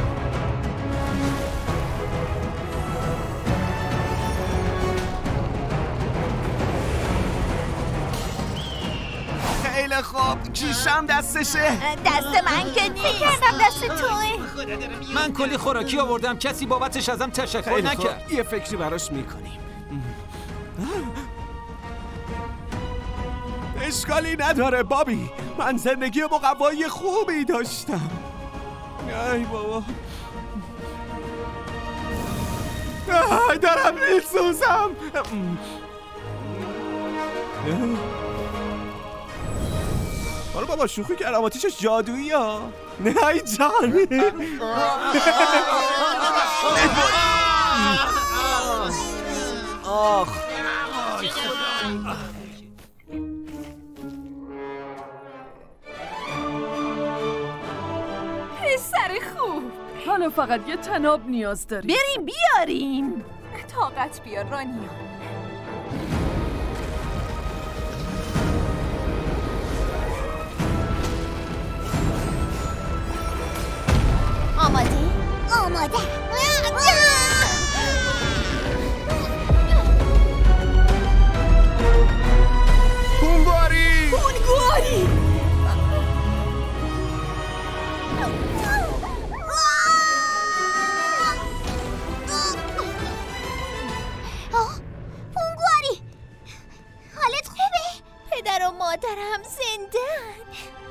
خیلی خوب، کیشم دستشه.
دست من که نیست. فکر کردم دست توه.
من کلی خوراکی آوردم، کسی بابتش ازم تشکر نکرد.
یه فکری براش میکنیم. اشکالی نداره بابی، من زندگی مقوایی خوبی داشتم. ای بابا، آی دارم میسوزم. حالا بابا شوخی کردم، آتیشش جادویی ها. نه ای جان. آخ
پسر خوب،
حالا فقط یه تناب نیاز داریم.
بریم بیاریم.
طاقت بیار رانیا.
آماده؟ آماده.
پونگواری
پونگواری
پونگواری، حالت خوبه؟
پدر و مادرم زنده‌ان.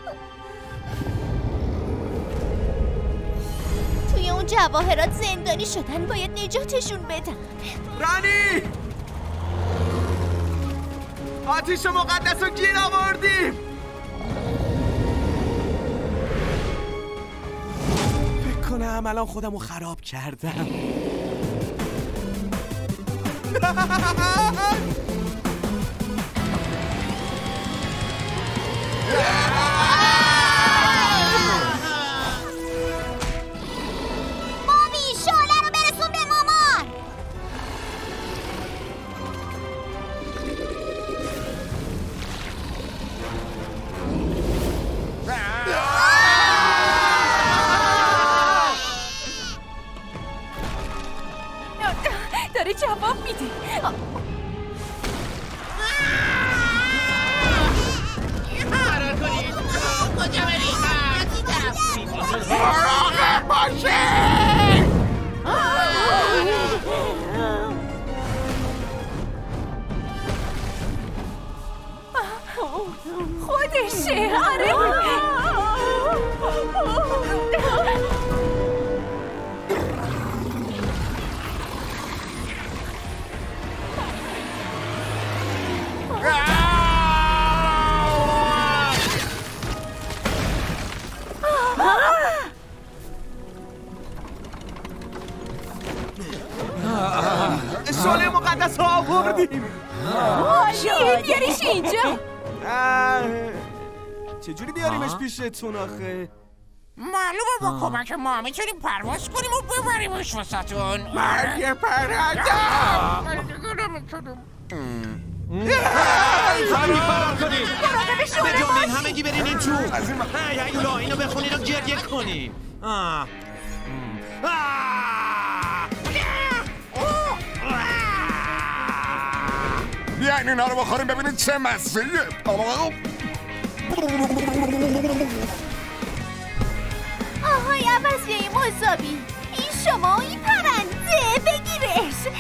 توی اون جواهرات زندانی شدن، باید نجاتشون بدن.
رانی، آتیش مقدس رو گیر آوردیم. فکر کنم الان خودم رو خراب کردم.
مامی شعله رو برسون به مامان.
داره جواب میده.
کجا بریم؟
مراقب باشه.
خودشه. آره
شعله مقدس رو آوردیم.
چیه؟ بیاریش اینجا.
چجوری بیاریمش پیشتون آخه؟
معلومه با کمک ما میتونیم پرواز کنیم و ببریمش واسهتون.
مرگ پرنده.
فرار کنید. بدونین همگی برین این تو. هی هیولا اینو بخونین و گریه کنین.
بیاین اینا رو بخوریم ببینید چه مزه‌ایه.
آهای عوضیه مذابی، این شما این پرنده، بگیرش.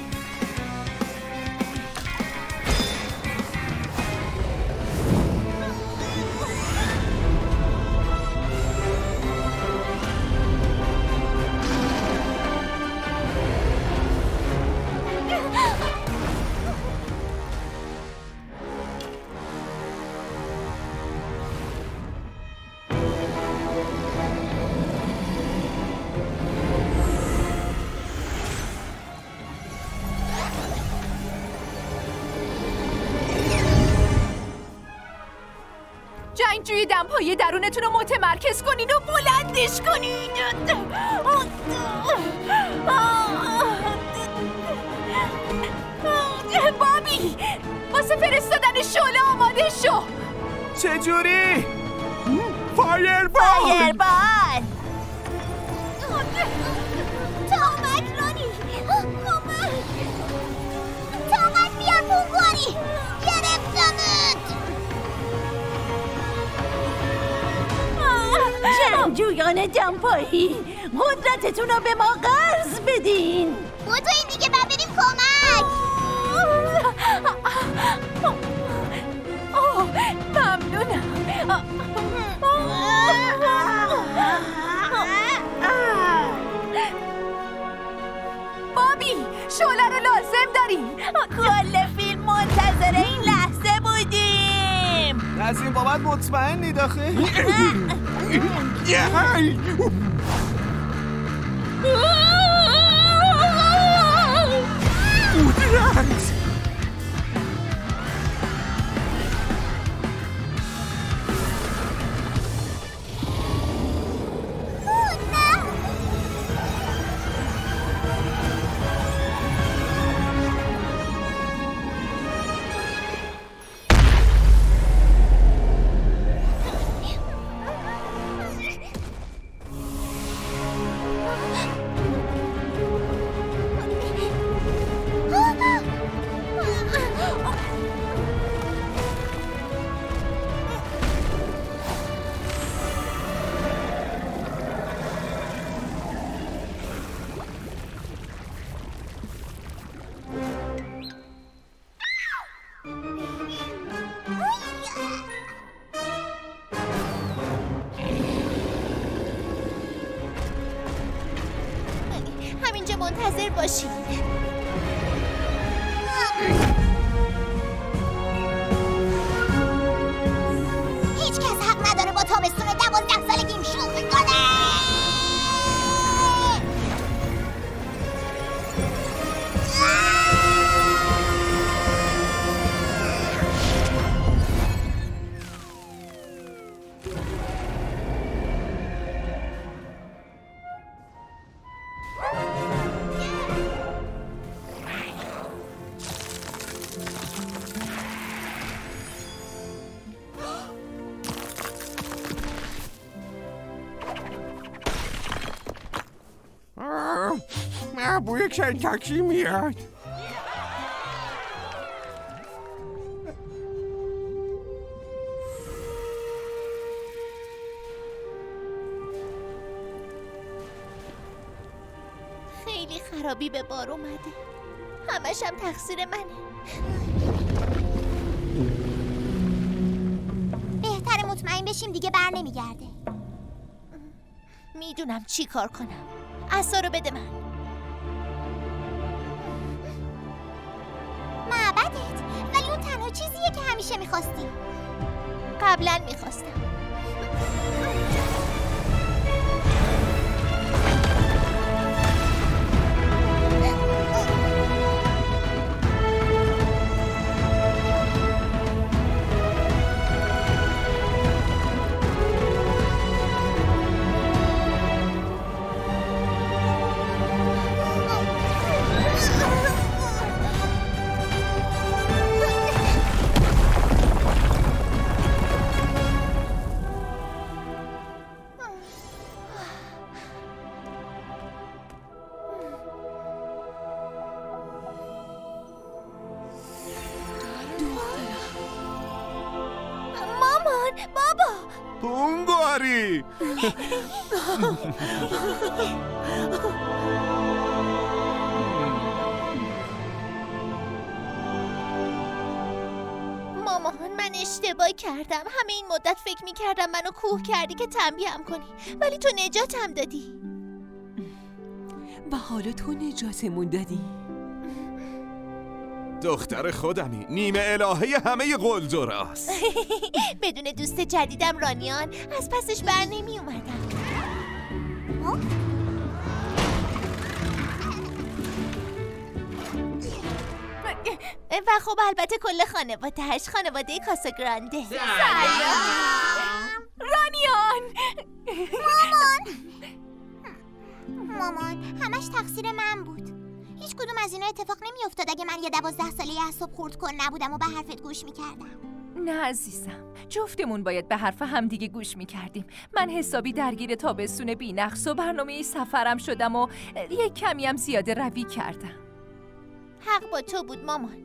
جنگجوی دمپایی درونتون رو متمرکز کنین و بلندش کنین. واسه فرستادن شعله آماده شو.
چجوری؟ فایربال
فایربال
طاقت رانی، کمک، طاقت بیار پونگواری، گرفتمت.
جنگجویان دمپایی، قدرتتون رو به ما قرض بدین.
با تو این دیگه باید بریم کمک.
آه ممنونم. بابی شعله رو لازم داریم.
کل فیلم منتظر این لحظه بودیم.
از این بابت مطمئنید آخه؟ قدرت
همینجا منتظر باشید. هیچ کس حق نداره با تابستون دوازده سالگیم شوخی کنه.
بوی کنتاکی میاد.
خیلی خرابی به بار اومده. همش هم تقصیر منه. بهتره مطمئن بشیم دیگه بر نمیگرده. میدونم چی کار کنم. عصا رو بده من. معبدت؟ ولی اون تنها چیزیه که همیشه میخواستی. قبلا میخواستم. بابا
پونگواری
مامان من اشتباه کردم. همه این مدت فکر میکردم منو کوه کردی که تنبیهم کنی، ولی تو نجاتم دادی.
و حالا تو نجاتمون دادی.
دختر خودمی، نیمه الهه همه قلدراست.
بدون دوست جدیدم رانیان از پسش بر نمی اومدم. و خب البته کل خانوادهش، خانواده کاساگرانده.
سلام رانیان.
مامان مامان همش تقصیر من بود. هیچ کدوم از اینا اتفاق نمیافتاد اگه من یه دوازده ساله اعصاب خورد کن نبودم و به حرفت گوش میکردم.
نه عزیزم، جفتمون باید به حرف هم دیگه گوش میکردیم. من حسابی درگیر تابستون بی‌نقص و برنامه سفرم شدم و یک کمی هم زیاده روی کردم.
حق با تو بود مامان.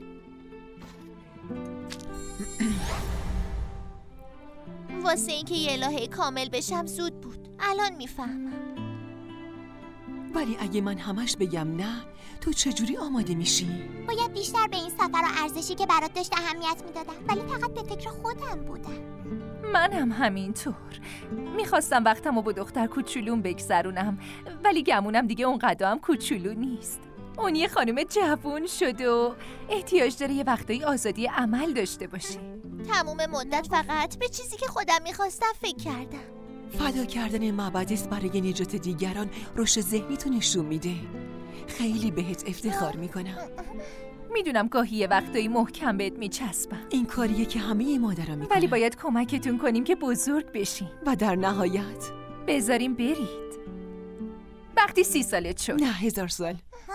واسه اینکه یه الهه کامل بشم زود بود. الان میفهمم.
ولی اگه من همش بگم نه، تو چجوری آماده میشی؟
باید بیشتر به این سفر و ارزشی که برات داشت اهمیت میدادم، ولی فقط به فکر خودم بودم.
منم همینطور. میخواستم وقتم رو با دختر کوچولوم بگذرونم، ولی گمونم دیگه اون قدام کوچولو نیست. اون یه خانم جوون شد و احتیاج داره یه وقتایی آزادی عمل داشته باشه.
تموم مدت فقط به چیزی که خودم میخواستم فکر کردم.
فدا کردن معبدت برای نجات دیگران رشد ذهنی تو نشون میده. خیلی بهت افتخار میکنم.
میدونم گاهی یه وقتایی محکم بهت میچسبم.
این کاریه که همه مادرها میکنن.
ولی باید کمکتون کنیم که بزرگ بشین.
و در نهایت
بذاریم برید. وقتی سی سالت شد.
نه هزار سال.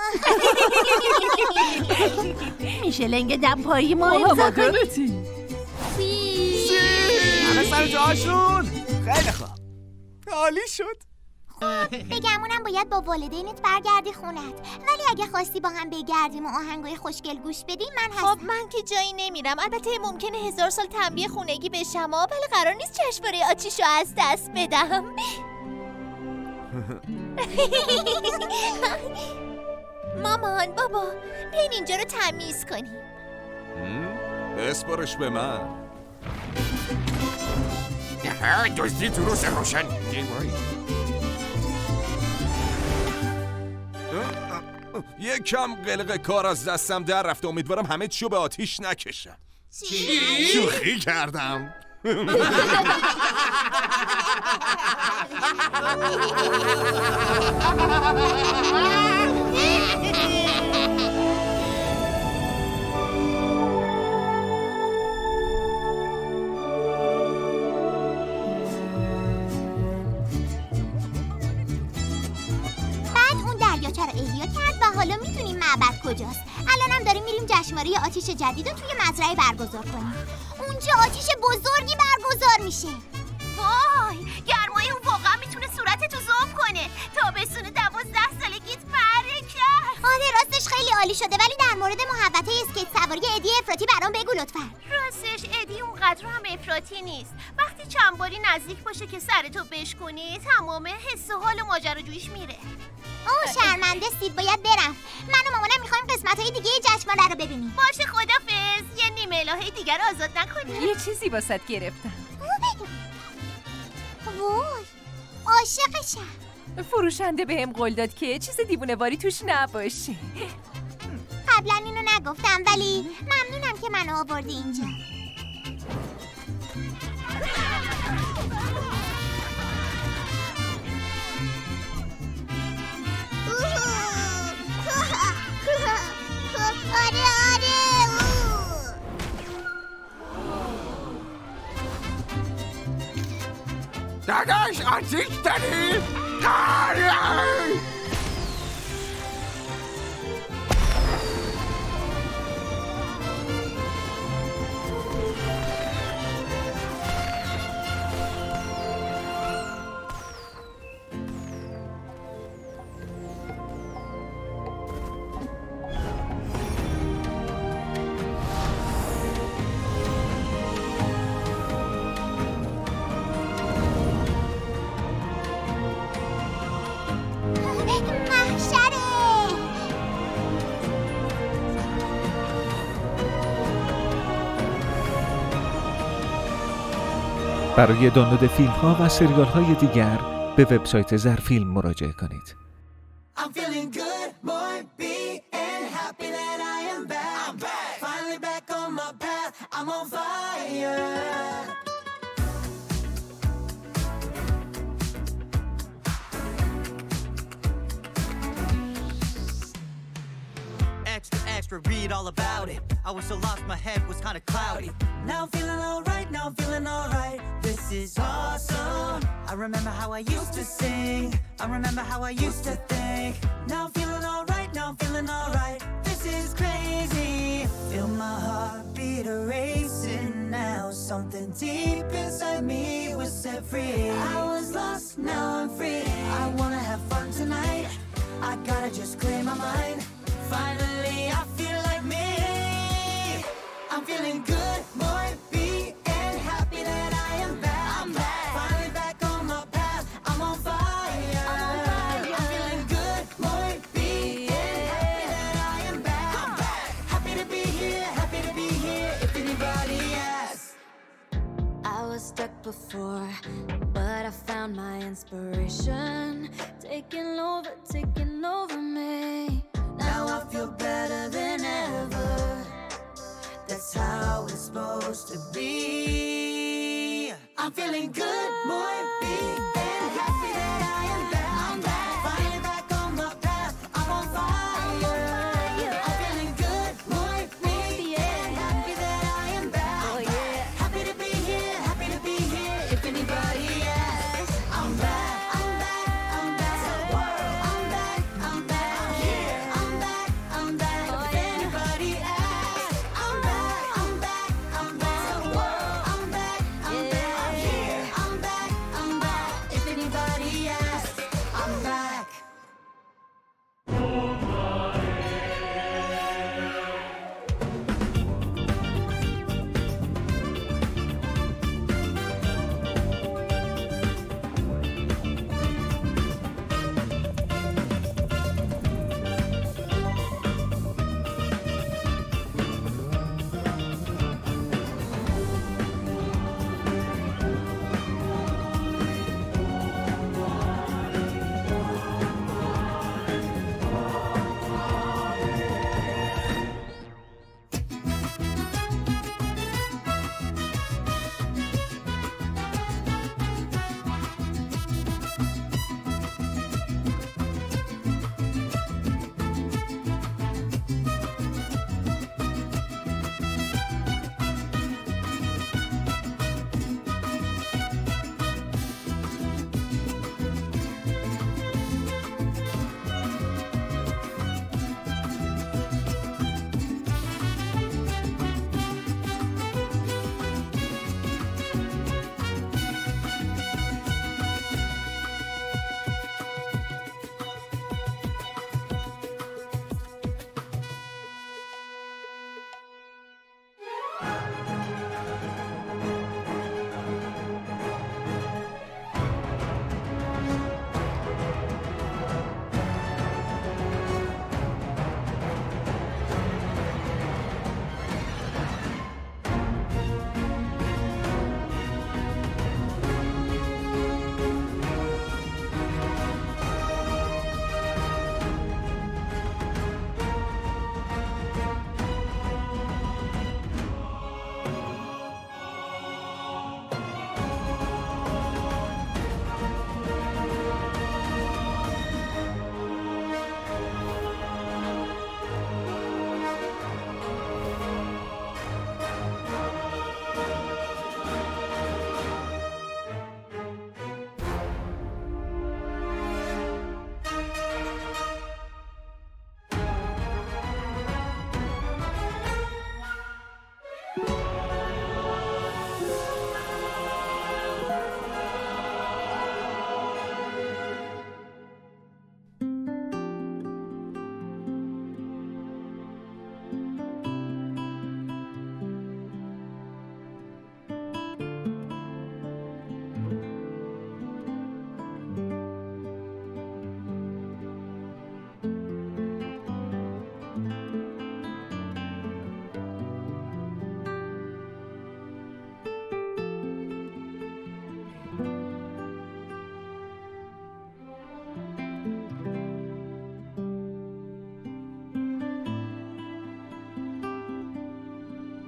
میشه لنگ دمپایی ما
امضا کنی؟
همه سر جاشون. خیلی خوب، عالی شد.
بگمونم باید با والدینت برگردی خونت، ولی اگه خواستی با هم بگردیم و آهنگای خوشگل گوش بدیم من هستم.
خب من که جایی نمیرم. البته ممکنه هزار سال تنبیه خونگی بشم، ولی قرار نیست جشنواره آتیشو از دست بدم. مامان بابا بیاین اینجا رو تمیز کنیم.
اسپارش به من.
ها دزدی تو روز روشن.
یک کم قلق کار از دستم در رفته. امیدوارم همه چیو به آتیش نکشم.
چی؟
شوخی کردم.
دریاچه رو احیا کرد و حالا میدونیم معبد کجاست. الانم داریم میریم جشنواره آتیش جدید رو توی مزرعه برگزار کنیم. اونجا آتیش بزرگی برگزار میشه.
وای گرمای اون واقعا میتونه صورتتو ذوب کنه. تابستون دوازده سالگیت بره کرد.
آره راستش خیلی عالی شده، ولی در مورد محوطه اسکیت سواری ادی افراطی برام بگو لطفا.
راستش ادی اونقدر هم افراطی نیست. وقتی چند باری نزدیک باشه که سرتو بشکنی تمام حس و حال ماجراجوییش میره.
اوه شرمنده سید، باید برم. من و مامانم میخوایم قسمت‌های دیگه جشنواره رو ببینیم.
باشه خدافظ. یه نیمه الهه دیگر آزاد نکنی.
یه چیزی واسط گرفتم.
وای عاشقشم.
فروشنده بهم قول داد که چیز دیوونه‌واری توش نباشه.
قبلا اینو نگفتم، ولی ممنونم که منو آوردی اینجا. آره آره.
داداش آتیش داری؟ آره.
برای دانلود فیلم ها و سریال های دیگر به وبسایت زرفیلم مراجعه کنید.
Extra, extra, read all about it. I was so lost, my head was kind of cloudy. Now I'm feeling alright, now I'm feeling alright. This is awesome. I remember how I used to sing. I remember how I used to think. Now I'm feeling alright, now I'm feeling alright. This is crazy. Feel my heartbeat erasing now. Something deep inside me was set free. I was lost, now I'm free. I wanna have fun tonight. I gotta just clear my mind. Finally, I feel like me. I'm feeling good, more beat, and happy that I am back. I'm back. Finally back on my path. I'm on fire. I'm on fire. I'm feeling good, more beat, and happy that I am back. I'm back. Happy to be here, happy to be here. If anybody asks,
I was stuck before, but I found my inspiration. Taking over, taking over me.
now I feel better than ever. That's how it's supposed to be. I'm feeling good, more beat, and happy that I am back. I'm back. Finally back on my path. I'm on fire. I'm feeling good, more beat, and happy that I am back. Oh yeah. Happy to be here, happy to be here. If anybody asks, I'm back. I'm back. I'm back. I'm back. I'm back. I'm here. I'm back. I'm back. If anybody asks, I'm back. I'm back. I'm back. I'm back. I'm back. I'm here. I'm back. I'm back. If anybody asks, I'm back.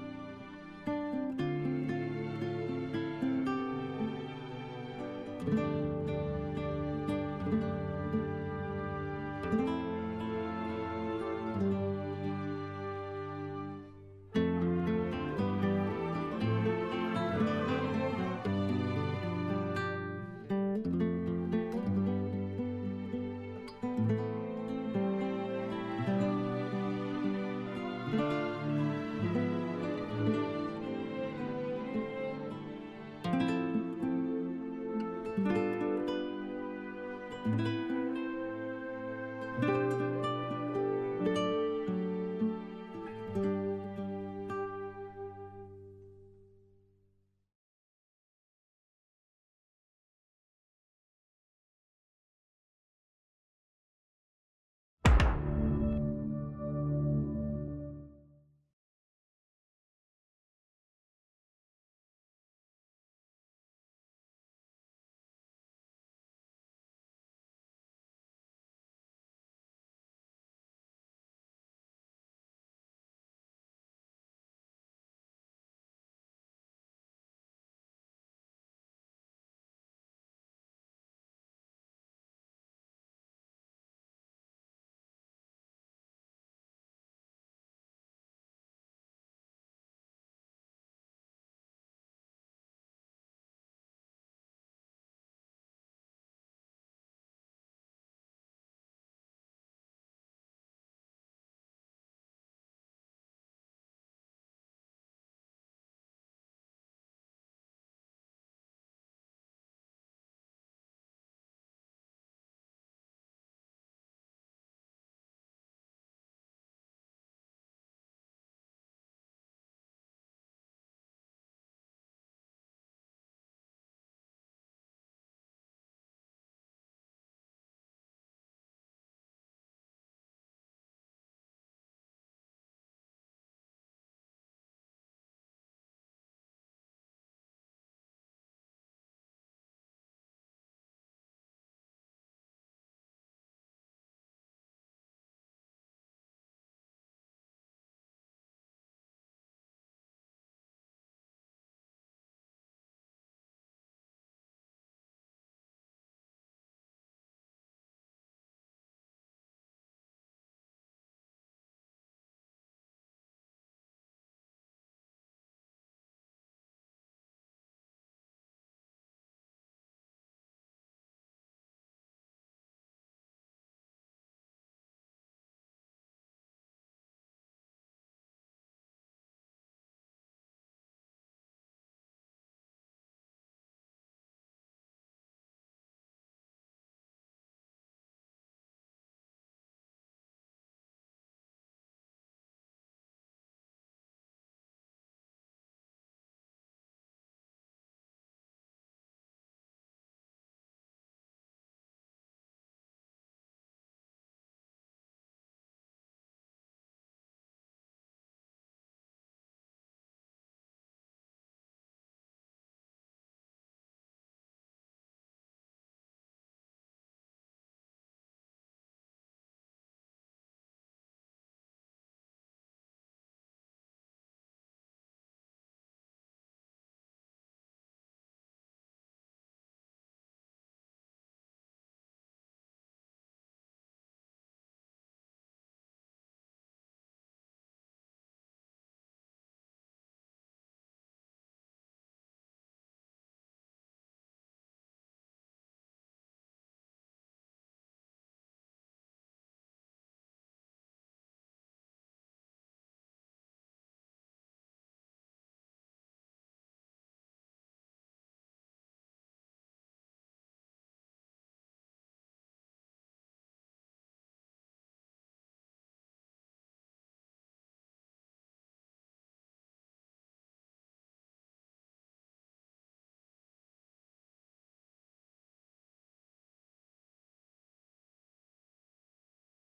you